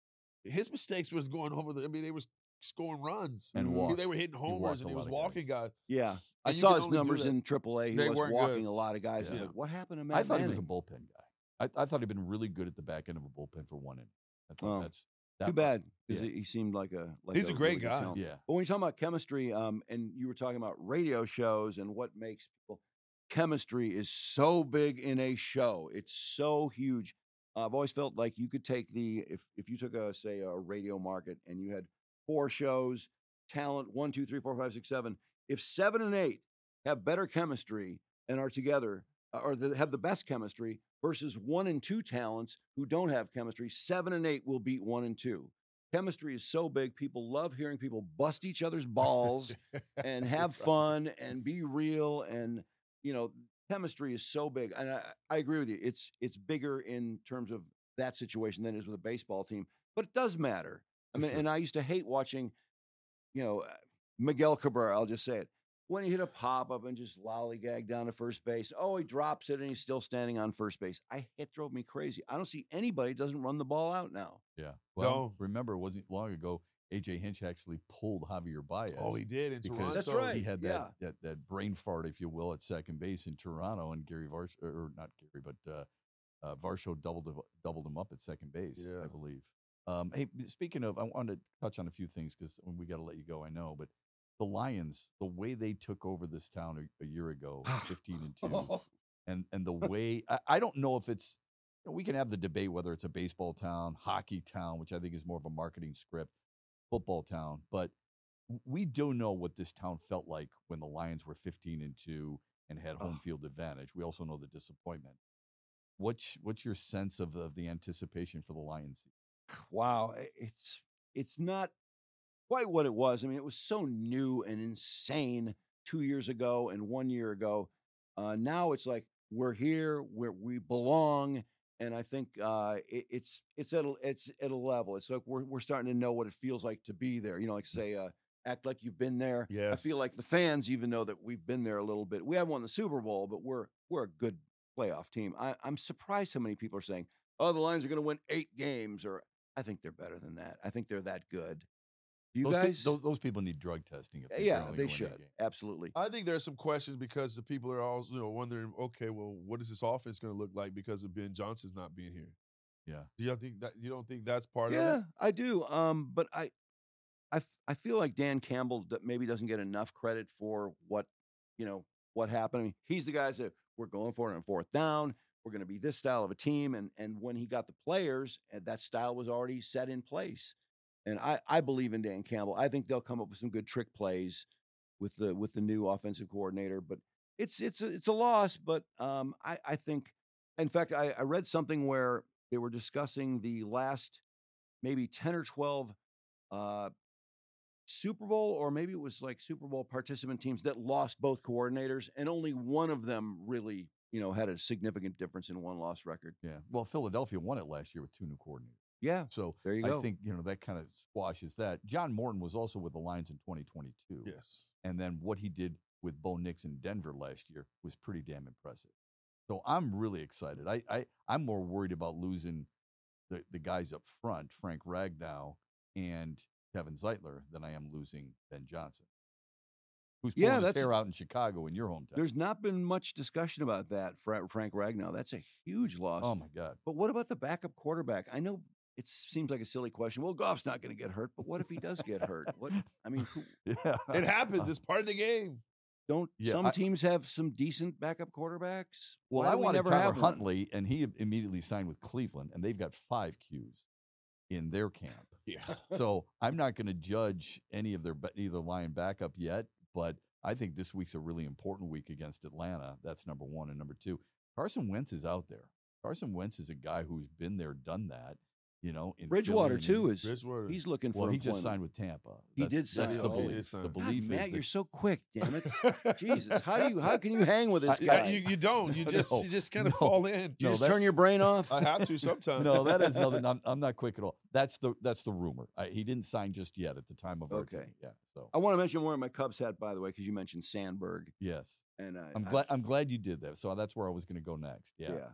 His mistakes was going over the. I mean, they was scoring runs And Mhm. walked. They were hitting walked homers a and he lot was of walking guys. Yeah, I And you saw can his only do numbers that. in triple A. He They was weren't walking good. a lot of guys. I was Yeah. like, what happened to Matt I thought Manning? he was a bullpen guy. I, I thought he'd been really good at the back end of a bullpen for one inning. I thought Oh, that's that Too bad because yeah. he, he seemed like a. Like He's a great really good guy. talent. Yeah. But when you talk about chemistry, um, and you were talking about radio shows and what makes people, chemistry is so big in a show. It's so huge. Uh, I've always felt like you could take the if if you took a say a radio market and you had four shows, talent one, two, three, four, five, six, seven. If seven and eight have better chemistry and are together, uh, or the, have the best chemistry versus one and two talents who don't have chemistry, seven and eight will beat one and two. Chemistry is so big. People love hearing people bust each other's balls and have fun and be real. And, you know, chemistry is so big. And I, I agree with you. It's it's bigger in terms of that situation than it is with a baseball team. But it does matter. I mean, Sure. and I used to hate watching, you know, uh, Miguel Cabrera, I'll just say it. When he hit a pop-up and just lollygag down to first base, oh, he drops it and he's still standing on first base. I It drove me crazy. I don't see anybody that doesn't run the ball out now. Yeah. Well, No. remember, it wasn't long ago, A J Hinch actually pulled Javier Baez. Oh, he did in because Toronto. That's right. he had that, yeah. that that brain fart, if you will, at second base in Toronto, and Gary Varsho, or not Gary, but uh, uh, Varsho doubled him- doubled him up at second base, I Yeah. believe. Um, hey, speaking of, I wanted to touch on a few things because we got to let you go. I know, but the Lions, the way they took over this town a, a year ago, fifteen and two, and and the way I, I don't know if it's you know, we can have the debate whether it's a baseball town, hockey town, which I think is more of a marketing script. football town, but we do know what this town felt like when the Lions were fifteen and two and had home Oh. field advantage. We also know the disappointment. What's what's your sense of the, of the anticipation for the Lions? Wow, i- it's it's not quite what it was. I mean, it was so new and insane two years ago and one year ago. Uh, now it's like we're here, where we belong, and I think uh, it, it's it's at a, it's at a level. It's like we're we're starting to know what it feels like to be there. You know, like say, uh, act like you've been there. I Yes. feel like the fans even know that we've been there a little bit. We haven't won the Super Bowl, but we're we're a good playoff team. I, I'm surprised how many people are saying, "Oh, the Lions are going to win eight games," or I think they're better than that. I think they're that good. Do you those, pe- guys? those, those people need drug testing. If they yeah, only they go in should. that game. Absolutely. I think there's some questions because the people are all you know wondering, okay, well, what is this offense going to look like because of Ben Johnson's not being here? Yeah. Do you think that you don't think that's part Yeah, of it? I do. Um, but I, I, f- I feel like Dan Campbell d- maybe doesn't get enough credit for what, you know, what happened. I mean, he's the guy that said, we're going for it on fourth down. We're going to be this style of a team. And and when he got the players, and that style was already set in place. And I, I believe in Dan Campbell. I think they'll come up with some good trick plays with the with the new offensive coordinator. But it's it's a, it's a loss. But um, I, I think, in fact, I, I read something where they were discussing the last maybe ten or twelve uh, Super Bowl, or maybe it was like Super Bowl participant teams that lost both coordinators, and only one of them really, you know, had a significant difference in one loss record. Yeah. Well, Philadelphia won it last year with two new coordinators. Yeah, So there you I go. think, you know, that kind of squashes that. John Morton was also with the Lions in twenty twenty-two. Yes. And then what he did with Bo Nix in Denver last year was pretty damn impressive. So I'm really excited. I, I, I'm more worried about losing the, the guys up front, Frank Ragnow and Kevin Zeitler, than I am losing Ben Johnson, who's pulling Yeah, his that's- hair out in Chicago in your hometown. There's not been much discussion about that, Fra- Frank Ragnow. That's a huge loss. Oh, my God. But what about the backup quarterback? I know it seems like a silly question. Well, Goff's not going to get hurt, but what if he does get hurt? What I mean, who, Yeah. It happens. It's part of the game. don't Yeah, some I- teams have some decent backup quarterbacks? Well, Why I do we wanted never Tyler have one? Huntley, and he immediately signed with Cleveland, and they've got five Qs in their camp. Yeah. So I'm not going to judge any of their ba- either Lion backup yet, but I think this week's a really important week against Atlanta. That's number one. And number two, Carson Wentz is out there. Carson Wentz is a guy who's been there, done that. You know, in Bridgewater Philly and too in- is Bridgewater. he's looking for well, he employment. just signed with Tampa. He That's- did sign. That's the Oh, he belief. did sign. The God, belief God, Matt, is you're that- so quick, damn it! Jesus, how do you how can you hang with this I- guy? Yeah, you, you don't. You just No, you just kind of no. fall in. you no, just that- turn your brain off. I have to sometimes. no, that is nothing. I'm, I'm not quick at all. That's the that's the rumor. I, he didn't sign just yet at the time of our Okay. tape. Yeah. So I want to mention I'm wearing my Cubs hat, by the way, because you mentioned Sandberg, yes, and uh, I'm I- glad. I'm glad you did that. So that's where I was going to go next. Yeah. yeah,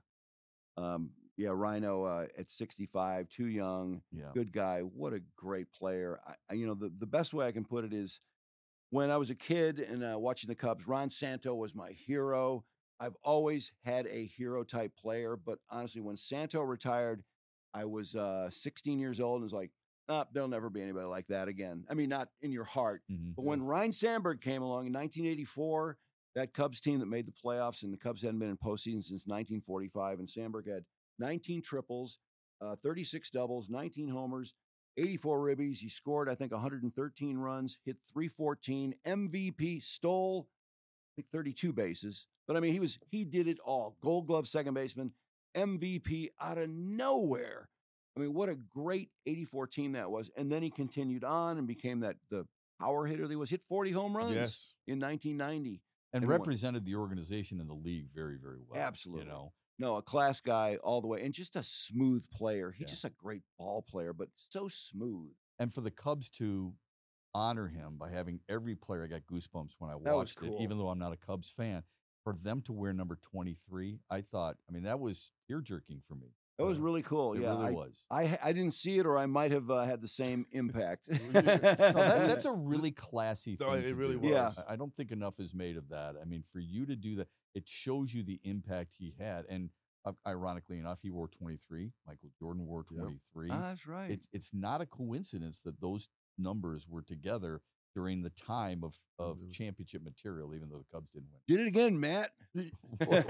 um, yeah, Rhino uh, at sixty-five, too young. Yeah. Good guy. What a great player. I, I, you know, the, the best way I can put it is when I was a kid and uh, watching the Cubs, Ron Santo was my hero. I've always had a hero type player, but honestly, when Santo retired, I was uh, sixteen years old and was like, ah, there'll never be anybody like that again. I mean, not in your heart. Mhm. But when Ryan Sandberg came along in nineteen eighty-four, that Cubs team that made the playoffs, and the Cubs hadn't been in postseason since nineteen forty-five, and Sandberg had nineteen triples, uh, thirty-six doubles, nineteen homers, eighty-four ribbies. He scored, I think, one hundred thirteen runs, hit three fourteen, M V P, stole, I think, thirty-two bases. But I mean, he was he did it all. Gold Glove second baseman, M V P out of nowhere. I mean, what a great eighty-four team that was. And then he continued on and became that the power hitter that he was. Hit forty home runs Yes. in nineteen ninety. And And won. represented the organization and the league very, very well. Absolutely. You know. No, a class guy all the way, and just a smooth player. He's Yeah. just a great ball player, but so smooth. And for the Cubs to honor him by having every player, I got goosebumps when I That was watched cool. it, even though I'm not a Cubs fan. For them to wear number twenty-three, I thought, I mean, that was tear jerking for me. That was Uh, really cool. It yeah, really I, was. I I didn't see it, or I might have uh, had the same impact. No, that, that's a really classy thing. No, it to really do. was. Yeah. I I don't think enough is made of that. I mean, for you to do that, it shows you the impact he had. And uh, ironically enough, he wore twenty-three. Michael Jordan wore Yep. twenty-three. Ah, that's right. It's it's not a coincidence that those numbers were together during the time of, of Mhm. championship material, even though the Cubs didn't win. Did it again, Matt. What?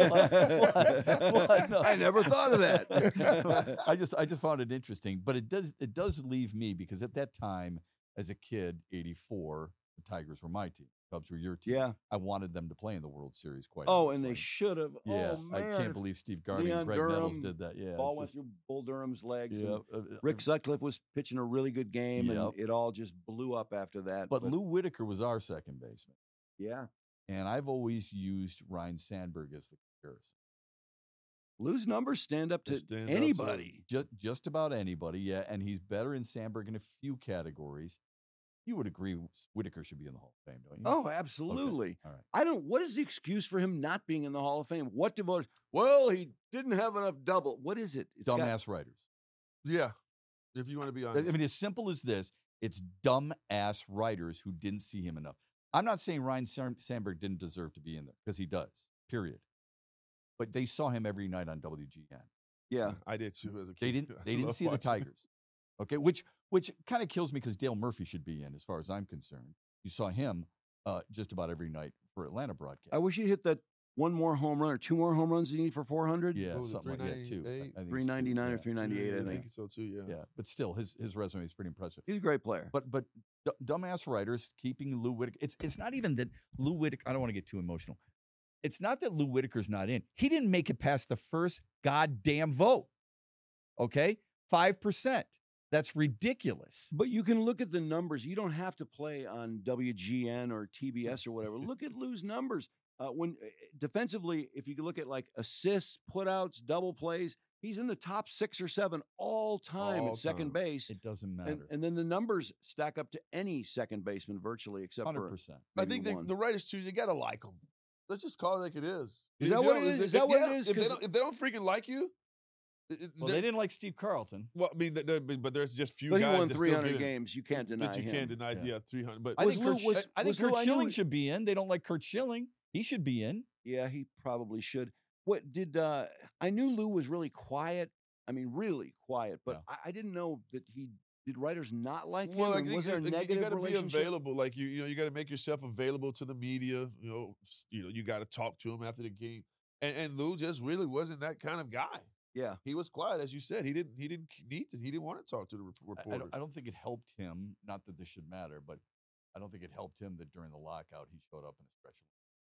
What? What? No. I never thought of that. I just I just found it interesting, but it does it does leave me because at that time as a kid, eighty-four, the Tigers were my team. Cubs were your team. Yeah. I wanted them to play in the World Series quite Oh, honestly. and they should have. Yeah, Oh, I man. can't believe Steve Garvey Leon and Greg Durham, Nettles did that. Yeah, Ball it's went just- through Bull Durham's legs. yeah, and uh, uh, Rick Sutcliffe was pitching a really good game, Yep. and it all just blew up after that. But Lou Whitaker was our second baseman, yeah, and I've always used Ryan Sandberg as the comparison. Lou's numbers stand up They to stand out to him. anybody. Just just about anybody, yeah, and he's better in Sandberg in a few categories. You would agree Whitaker should be in the Hall of Fame, don't you? Oh, absolutely. All right. I don't. What is the excuse for him not being in the Hall of Fame? What devoted? Well, he didn't have enough double. What is it? It's got- Dumbass writers. Yeah. If you want to be I honest. mean, as simple as this, it's dumbass writers who didn't see him enough. I'm not saying Ryan Sam- Sandberg didn't deserve to be in there, because he does, period. But they saw him every night on W G N. yeah. I did too as a kid. They didn't. I They didn't love see the watching it. Tigers. Okay, which which kind of kills me, because Dale Murphy should be in, as far as I'm concerned. You saw him uh, just about every night for Atlanta broadcast. I wish he'd hit that one more home run or two more home runs you need for four hundred. yeah, What was it, something like that too. I- I think it's two, three ninety-nine yeah. or three ninety-eight, Yeah, I think. so too, yeah. Yeah, but still, his his resume is pretty impressive. He's a great player. But but d- dumbass writers keeping Lou Whitaker. It's it's not even that Lou Whitaker. I don't want to get too emotional. It's not that Lou Whitaker's not in. He didn't make it past the first goddamn vote. Okay, five percent. That's ridiculous. But you can look at the numbers. You don't have to play on W G N or T B S or whatever. Look at Lou's numbers. Uh, when uh, defensively, if you could look at like assists, putouts, double plays, he's in the top six or seven all time All at second time. base. It doesn't matter. And, and then the numbers stack up to any second baseman virtually, except Hundred for percent. I maybe think the, one. the writers too, you gotta like them. Let's just call it like it is. Is If that they what don't- it if is? they- Is that if- what it yeah, is? If they, 'Cause- don't, if they don't freaking like you, it- it- Well, they're- they didn't like Steve Carlton. well, I mean, th- th- but there's just few But he guys won that three still hundred get it. games. You can't deny But you him. can't deny, Yeah. yeah, three hundred. But I Was think Lou- Kurt, Sch- was- I think was Lou- Kurt I knew Schilling he- should be in. They don't like Kurt Schilling. He should be in. Yeah, he probably should. What did uh I knew Lou was really quiet. I mean, really quiet, but Yeah. I, I didn't know that he did writers not like well, him. I And think was there a you, negative you got to be relationship? available. Like you, you know, you got to make yourself available to the media. You know, s- you know, you got to talk to him after the game. And, and Lou just really wasn't that kind of guy. Yeah. He was quiet, as you said. He didn't. He didn't need to. He didn't want to talk to the rep- I- I, reporters. don't, I don't think it helped him. Not that this should matter, but I don't think it helped him that during the lockout he showed up in a special.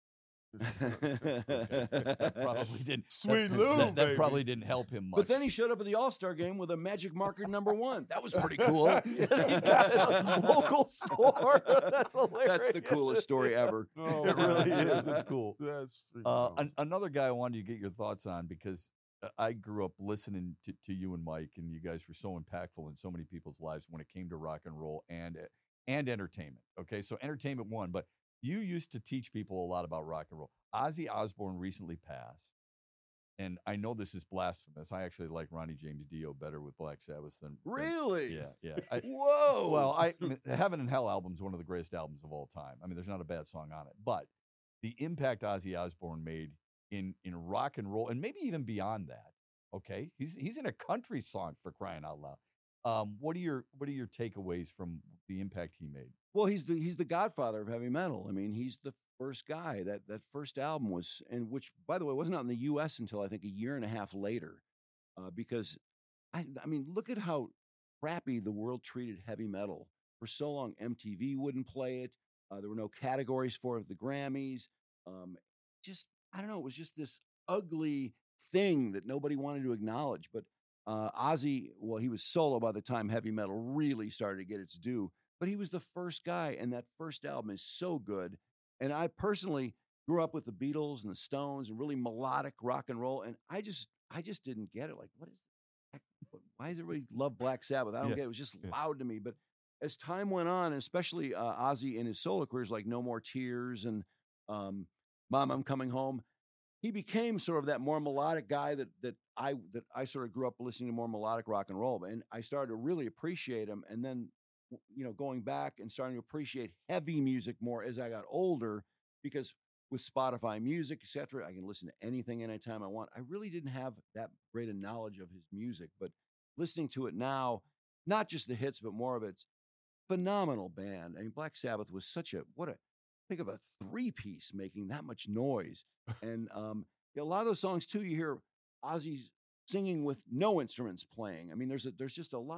That probably didn't. Sweet that, Lou, that, that baby. probably didn't help him much. But then he showed up at the All Star game with a magic marker number one. That was pretty cool. he got a local store. That's hilarious. That's the coolest story ever. Oh, It really man. is. It's cool. That's freaking Uh, awesome. an, another guy I wanted to get your thoughts on, because uh, I grew up listening to, to you and Mike, and you guys were so impactful in so many people's lives when it came to rock and roll and uh, and entertainment. Okay, so entertainment one, but you used to teach people a lot about rock and roll. Ozzy Osbourne recently passed, and I know this is blasphemous. I actually like Ronnie James Dio better with Black Sabbath than than- Really? yeah, yeah. I, Whoa. well, I I mean, Heaven and Hell album is one of the greatest albums of all time. I mean, there's not a bad song on it, but the impact Ozzy Osbourne made in in rock and roll, and maybe even beyond that. Okay, he's he's in a country song, for crying out loud. Um, what are your what are your takeaways from the impact he made? Well, he's the he's the godfather of heavy metal. I mean, he's the first guy. That that first album was, and which, by the way, wasn't out in the U S until I think a year and a half later, uh, because I I mean, look at how crappy the world treated heavy metal for so long. M T V wouldn't play it. Uh, there were no categories for it at the Grammys. Um, just I don't know. It was just this ugly thing that nobody wanted to acknowledge. But uh, Ozzy, well, he was solo by the time heavy metal really started to get its due. But he was the first guy, and that first album is so good. And I personally grew up with the Beatles and the Stones and really melodic rock and roll, and I just, I just didn't get it. Like, what is? heck- Why does everybody love Black Sabbath? I don't Yeah, get it. It was just yeah. loud to me. But as time went on, and especially uh, Ozzy in his solo careers, like No More Tears and um, Mom, I'm Coming Home, he became sort of that more melodic guy that that I that I sort of grew up listening to more melodic rock and roll, and I started to really appreciate him. And then, you know, going back and starting to appreciate heavy music more as I got older, because with Spotify Music, et cetera, I can listen to anything anytime I want. I really didn't have that great a knowledge of his music, but listening to it now, not just the hits, but more of its phenomenal band. I mean, Black Sabbath was such a what a think of a three piece making that much noise, and um, a lot of those songs too. You hear Ozzy singing with no instruments playing. I mean, there's a, there's just a lot of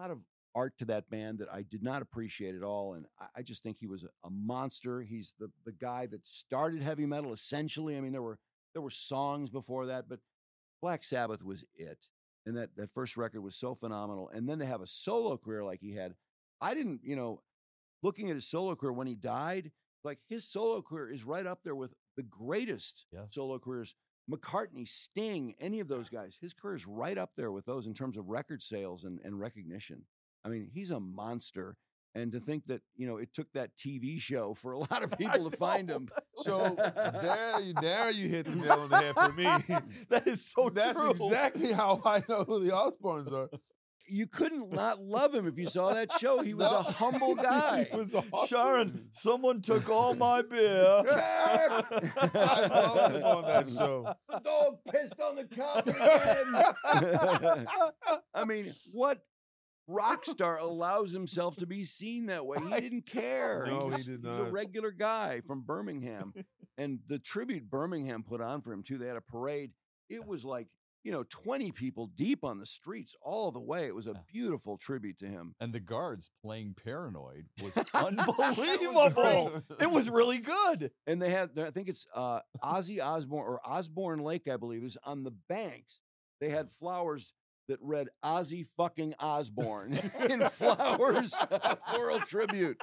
art to that band that I did not appreciate at all. And I, I just think he was a, a monster. He's the the guy that started heavy metal, essentially. I mean, there were there were songs before that, but Black Sabbath was it. And that, that first record was so phenomenal. And then to have a solo career like he had, I didn't, you know, looking at his solo career when he died, like his solo career is right up there with the greatest Yes. solo careers. McCartney, Sting, any of those guys, his career is right up there with those in terms of record sales and, and recognition. I mean, he's a monster. And to think that, you know, it took that T V show for a lot of people to find him. So there, you, there you hit the nail on the head for me. That is so That's true. exactly how I know who the Osbournes are. You couldn't not love him if you saw that show. He was a humble guy. He was awesome. Sharon, someone took all my beer. I loved him on that show. The dog pissed on the carpet again. I mean, what rock star allows himself to be seen that way? He didn't care. No, he was- did was a not. regular guy from Birmingham. And the tribute Birmingham put on for him, too, they had a parade. It was like, you know, twenty people deep on the streets all the way. It was a beautiful tribute to him. And the guards playing Paranoid was unbelievable. It was really good. And they had, I think it's uh, Ozzy Osbourne or Osborne Lake, I believe, is on the banks. They had flowers that read Ozzy fucking Osbourne in flowers, floral tribute.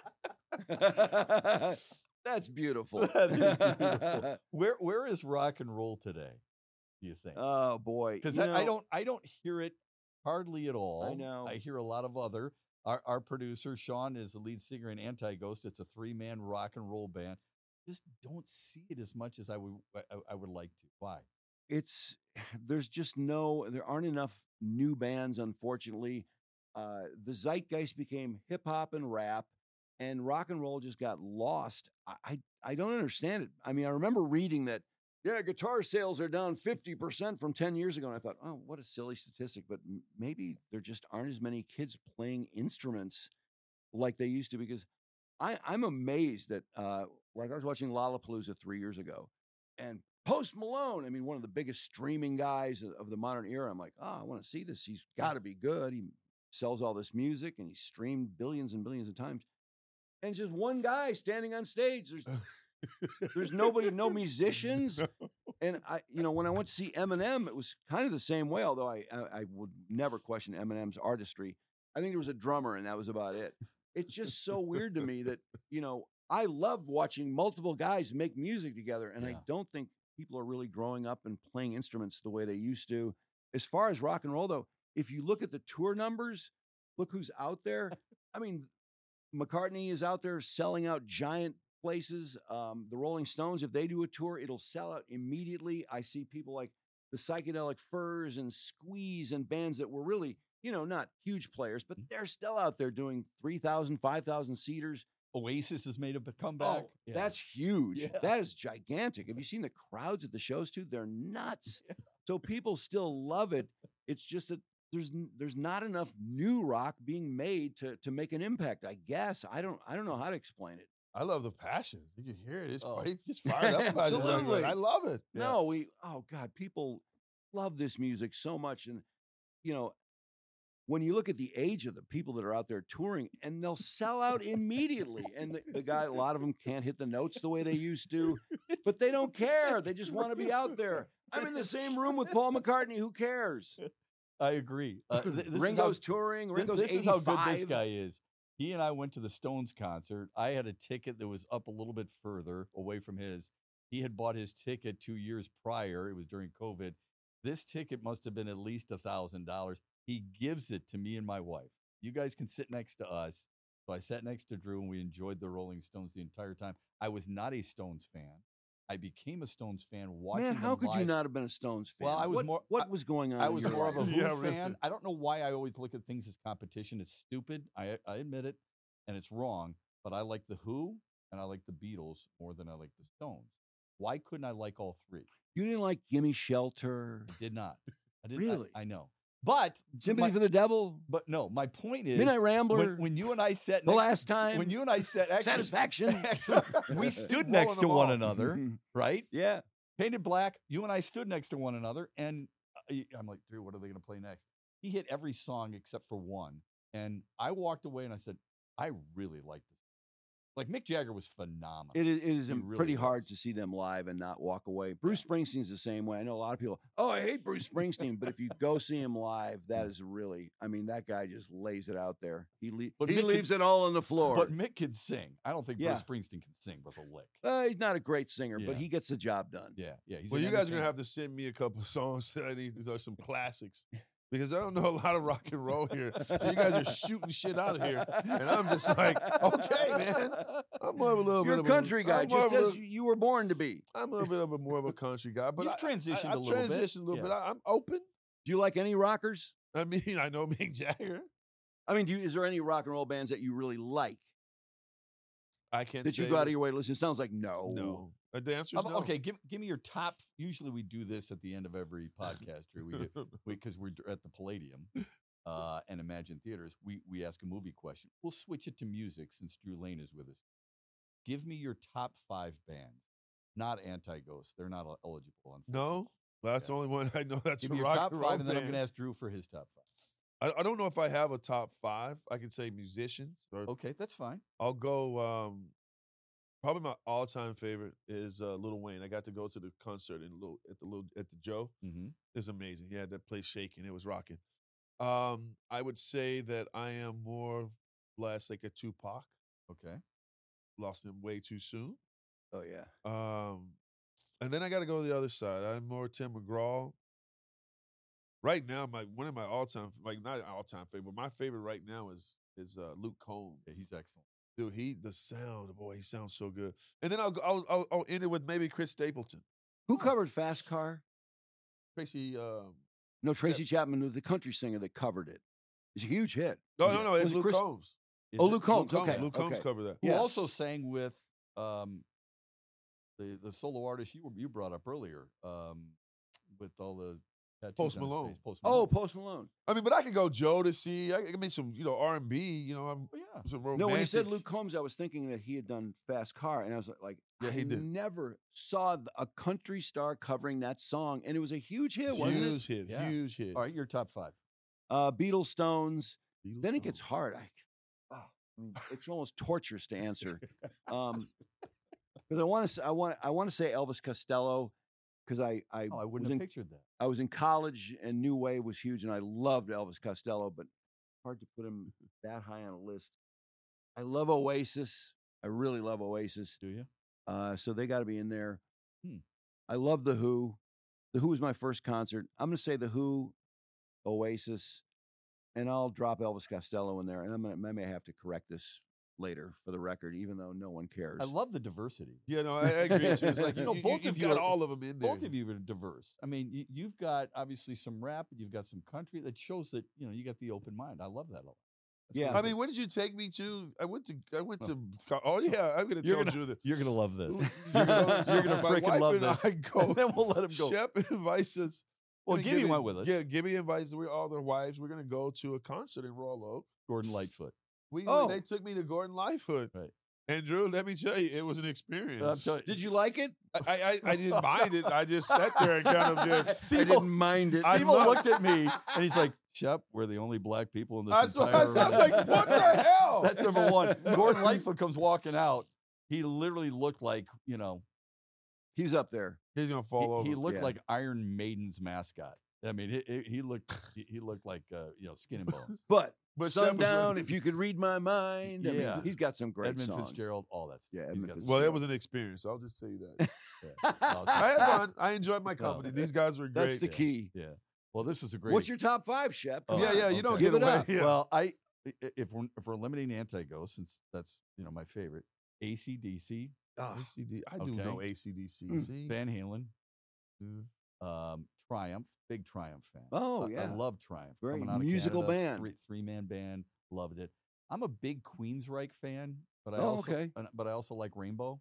That's beautiful. That is beautiful. Where where is rock and roll today? Do you think? Oh boy, Because You I, I know, don't I don't hear it hardly at all. I know. I hear a lot of other. Our our producer Sean is the lead singer in Anti Ghost. It's a three man rock and roll band. Just don't see it as much as I would I, I would like to. Why? It's there's just no there aren't enough new bands, unfortunately. Uh, the zeitgeist became hip hop and rap, and rock and roll just got lost. I, I I don't understand it. I mean, I remember reading that. Yeah, guitar sales are down fifty percent from ten years ago. And I thought, oh, what a silly statistic. But m- maybe there just aren't as many kids playing instruments like they used to, because I, I'm amazed that, uh, like I was watching Lollapalooza three years ago, and Post Malone, I mean, one of the biggest streaming guys of, of the modern era. I'm like, oh, I want to see this. He's got to be good. He sells all this music, and he's streamed billions and billions of times. And it's just one guy standing on stage. There's There's nobody, no musicians. And I, you know, when I went to see Eminem, it was kind of the same way, although I, I, I would never question Eminem's artistry. I think there was a drummer, and that was about it. It's just so weird to me that, you know, I love watching multiple guys make music together, and I Yeah. don't think people are really growing up and playing instruments the way they used to. As far as rock and roll, though, if you look at the tour numbers, look who's out there. I mean, McCartney is out there selling out giant places. Um, the Rolling Stones, if they do a tour, it'll sell out immediately. I see people like the Psychedelic Furs and Squeeze and bands that were really, you know, not huge players, but they're still out there doing three thousand, five thousand seaters. Oasis has made a b- comeback. Oh, that's huge. Yeah. That is gigantic. Have you seen the crowds at the shows too? They're nuts. So people still love it. It's just that there's n- there's not enough new rock being made to to make an impact. I guess I don't I don't know how to explain it. I love the passion. You can hear it. It's Oh. fi- just fired up about it. Absolutely. I love it. No, we oh God, people love this music so much. And you know, when you look at the age of the people that are out there touring, and they'll sell out immediately. And the, the guy, a lot of them can't hit the notes the way they used to, but they don't care. They just want to be out there. I'm in the same room with Paul McCartney. Who cares? I agree. Uh, th- this is how- Ringo's touring. Th- Ringo's this is how good this eighty-five. guy is. He and I went to the Stones concert. I had a ticket that was up a little bit further away from his. He had bought his ticket two years prior. It was during COVID. This ticket must have been at least a thousand dollars. He gives it to me and my wife. You guys can sit next to us. So I sat next to Drew, and we enjoyed the Rolling Stones the entire time. I was not a Stones fan. I became a Stones fan watching Man, how them could you live. not have been a Stones fan? Well, I was what, more- What I- was going on? I in was your more of a life? Who Yeah, really. fan. I don't know why I always look at things as competition. It's stupid. I I admit it, and it's wrong. But I like the Who and I like the Beatles more than I like the Stones. Why couldn't I like all three? You didn't like Gimme Shelter, I did not. I didn't. Really? I, I know. But Sympathy my- for the Devil, But no, my point is Midnight Rambler, when, when you and I sat The next, Last Time, when you and I sat actually, Satisfaction. actually, we stood Rolling next to them one all. another, right? Yeah. Painted Black. You and I stood next to one another, and I- I'm like, Drew, what are they going to play next? He hit every song except for one. And I walked away and I said, I really like this. Like Mick Jagger was phenomenal. It is, it is He im- really pretty hard was. to see them live and not walk away. Bruce Springsteen's the same way. I know a lot of people, oh, I hate Bruce Springsteen. But if you go see him live, that is really, I mean, that guy just lays it out there. He, le- But he Mick leaves can- it all on the floor. But Mick can sing. I don't think Yeah. Bruce Springsteen can sing with a lick. Uh, he's not a great singer, but Yeah. he gets the job done. Yeah, yeah. He's Well, an you guys are entertainer. gonna have to send me a couple of songs that I need to know, some classics, because I don't know a lot of rock and roll here. So you guys are shooting shit out of here, and I'm just like, okay, man. I'm more of a little You're bit a of country a, guy, I'm more just of a as little- you were born to be. I'm a little bit of a more of a country guy, but You've I, transitioned I, a I've little bit. transitioned a little Yeah. bit. I, I'm open. Do you like any rockers? I mean, I know Mick Jagger. I mean, do you, is there any rock and roll bands that you really like I can't. that you say go out that- of your way to listen? It sounds like no. No. Uh, The answer is Um, no. Okay, give give me your top. Usually we do this at the end of every podcast. Here we do because we, are at the Palladium uh, and Imagine Theaters. We we ask a movie question. We'll switch it to music since Drew Lane is with us. Give me your top five bands, not Anti-Ghost. They're not el- eligible. Unfortunately. No. Well, that's Yeah. the only one I know. That's Give a me your rock top and roll five, and then I'm band. going to ask Drew for his top five. I, I don't know if I have a top five. I can say musicians. Or Okay, that's fine. I'll go. Um, probably my all-time favorite is uh, Lil Wayne. I got to go to the concert in Lil, at the little at the Joe. Mm-hmm. It's amazing. Yeah, that place shaking. It was rocking. Um, I would say that I am more blessed, like a Tupac. Okay. Lost him way too soon. Oh yeah. Um, and then I got to go to the other side. I'm more Tim McGraw. Right now, my one of my all-time, like not all-time favorite, but my favorite right now is is uh, Luke Combs. Yeah, he's excellent. Dude, he the sound, boy, he sounds so good. And then I'll go- I'll I'll, I'll end it with maybe Chris Stapleton, Who covered Fast Car? Tracy. Um, No, Tracy Chapman was the country singer that covered it. It's a huge hit. no, Was no, it- no, was it's it Luke Chris- Combs. Is Oh, it- Luke Combs. Luke Combs. Okay, Luke Combs okay. covered that. Who Yeah. also sang with um, the the solo artist you were, you brought up earlier um, with all the tattoos Post on his Malone. face. Post Oh, Malone. Post Malone. I mean, but I could go Joe to see. I, I mean, some you know R and B. You know, I'm Oh, yeah. some romantic. No, when you said Luke Combs, I was thinking that he had done Fast Car, and I was like, Yeah, I he did. never saw th- a country star covering that song, and it was a huge hit, wasn't it? huge hit, Yeah. huge hit. All right, your top five. Uh, Beatles, Stones. Beatles Then it song. gets hard. I, oh, I mean, it's almost torturous to answer. Um, because I want to, I want, I want to say Elvis Costello, because I, I, Oh, I was wouldn't have in, pictured that. I was in college and New Wave was huge, and I loved Elvis Costello, but hard to put him that high on a list. I love Oasis. I really love Oasis. Do you? Uh, so they got to be in there. Hmm. I love The Who. The Who was my first concert. I'm going to say The Who, Oasis, and I'll drop Elvis Costello in there. And I'm gonna, I may have to correct this later for the record, even though no one cares. I love the diversity. Yeah, no, I, I agree. It's like You you know, know, both you, of you've you got are- all of them in there. Both of you are diverse. I mean, you, you've got obviously some rap, and you've got some country that shows that you know you got the open mind. I love that a lot. That's Yeah. really I good. mean, when did you take me to? I went to. I went Oh. to. Oh yeah, I'm gonna You're tell gonna- Drew that. you're gonna love this. You're gonna- you're gonna my freaking wife love and this. I go. And then we'll let him go. Shep invites us. Well, I mean, Gibby went with us. Yeah, Gibby invites. We're all their wives. We're gonna go to a concert in Royal Oak. Gordon Lightfoot. We Oh. they took me to Gordon Lightfoot. Right. And Drew, let me tell you, it was an experience. telling Did you like it? I, I I didn't mind it. I just sat there and kind of just. I didn't mind it. I Simo love- looked at me and he's like, "Shep, we're the only black people in this That's what entire." I said. I'm like, what the hell? That's number one. Gordon Lightfoot comes walking out. He literally looked like you know He's up there. He's gonna he, fall over. he looked Yeah. like Iron Maiden's mascot. I mean, he, he- he looked he, he looked like uh, you know skin and bones. But, But Shep was Sundown, really- if you could read my mind. I Yeah. mean, he's got some great Edmund songs. Fitzgerald, all that stuff. Yeah, He's Edmund got some- Well, it Fitzgerald. was an experience. I'll just tell you that. yeah. No, it's- I had fun. I enjoyed my company. These guys were great. That's the Yeah. key. yeah. Well, this was a great. What's your top five, Shep? Come yeah, on. yeah. You don't Okay. give Give it away. up. Yeah. Well, I i- if we're if we're eliminating Anti-Ghost, since that's you know my favorite, A C D C, Ah, A C D. I do Okay. know A C D C. Mm. See? Van Halen, Mm. um, Triumph, big Triumph fan. Oh, I- I, yeah. love Triumph. Very Coming out of musical Canada, band. three, three man band, loved it. I'm a big Queensryche fan, but I Oh, also okay. and- but I also like Rainbow.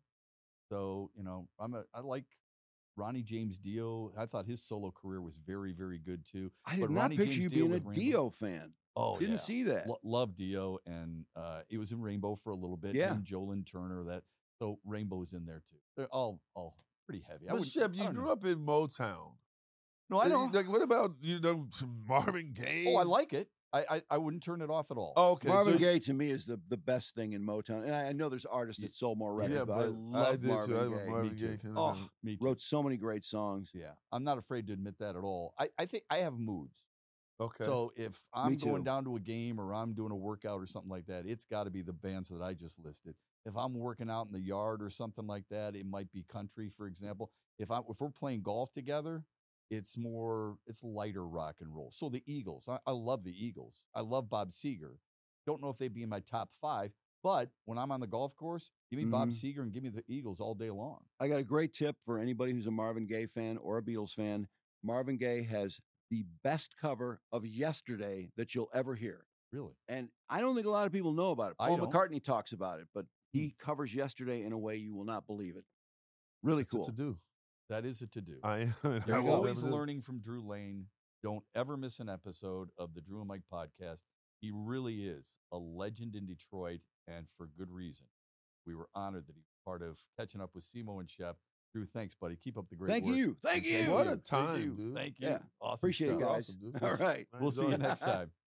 So you know, I'm a I like Ronnie James Dio. I thought his solo career was very very good too. I did but not Ronnie picture James you Dio being a with Rainbow. Dio fan. Oh, Didn't yeah. see that. Lo- love Dio, and uh, he was in Rainbow for a little bit. Yeah. and Jolyn Turner. That so Rainbow's in there too. They're all all pretty heavy. I But wouldn't- Shep, I you don't grew know. up in Motown. No, I know. Like, what about you know Marvin Gaye? Oh, I like it. I, I I wouldn't turn it off at all. Oh, okay. Marvin so, Gaye to me is the, the best thing in Motown. And I, I know there's artists that sold more records, yeah, but, I but love did Marvin too. I Gaye. love Marvin Me Gaye. too. kinda Oh, thing. Me too. Wrote so many great songs. Yeah, I'm not afraid to admit that at all. I, I think I have moods. Okay. So if I'm Me going too. down to a game or I'm doing a workout or something like that, it's got to be the bands that I just listed. If I'm working out in the yard or something like that, it might be country, for example. If I if we're playing golf together, it's more it's lighter rock and roll. So the Eagles, I, I love the Eagles. I love Bob Seger. Don't know if they'd be in my top five, but when I'm on the golf course, give me Bob Mhm. Seger and give me the Eagles all day long. I got a great tip for anybody who's a Marvin Gaye fan or a Beatles fan. Marvin Gaye has the best cover of Yesterday that you'll ever hear. Really? And I don't think a lot of people know about it. I Paul don't. McCartney talks about it, but he covers Yesterday in a way you will not believe it. Really What's it cool. to do. That is it to do. I am. I You're will always never do. learning from Drew Lane. Don't ever miss an episode of the Drew and Mike podcast. He really is a legend in Detroit, and for good reason. We were honored that he was part of catching up with Simo and Shep. Drew, thanks, buddy. Keep up the great Thank work. you. Thank you. What a Thank time, you. dude. Thank you. Yeah. Awesome Appreciate it, stuff. guys. Awesome, dude. All right. I We'll see you enjoyed it. next time.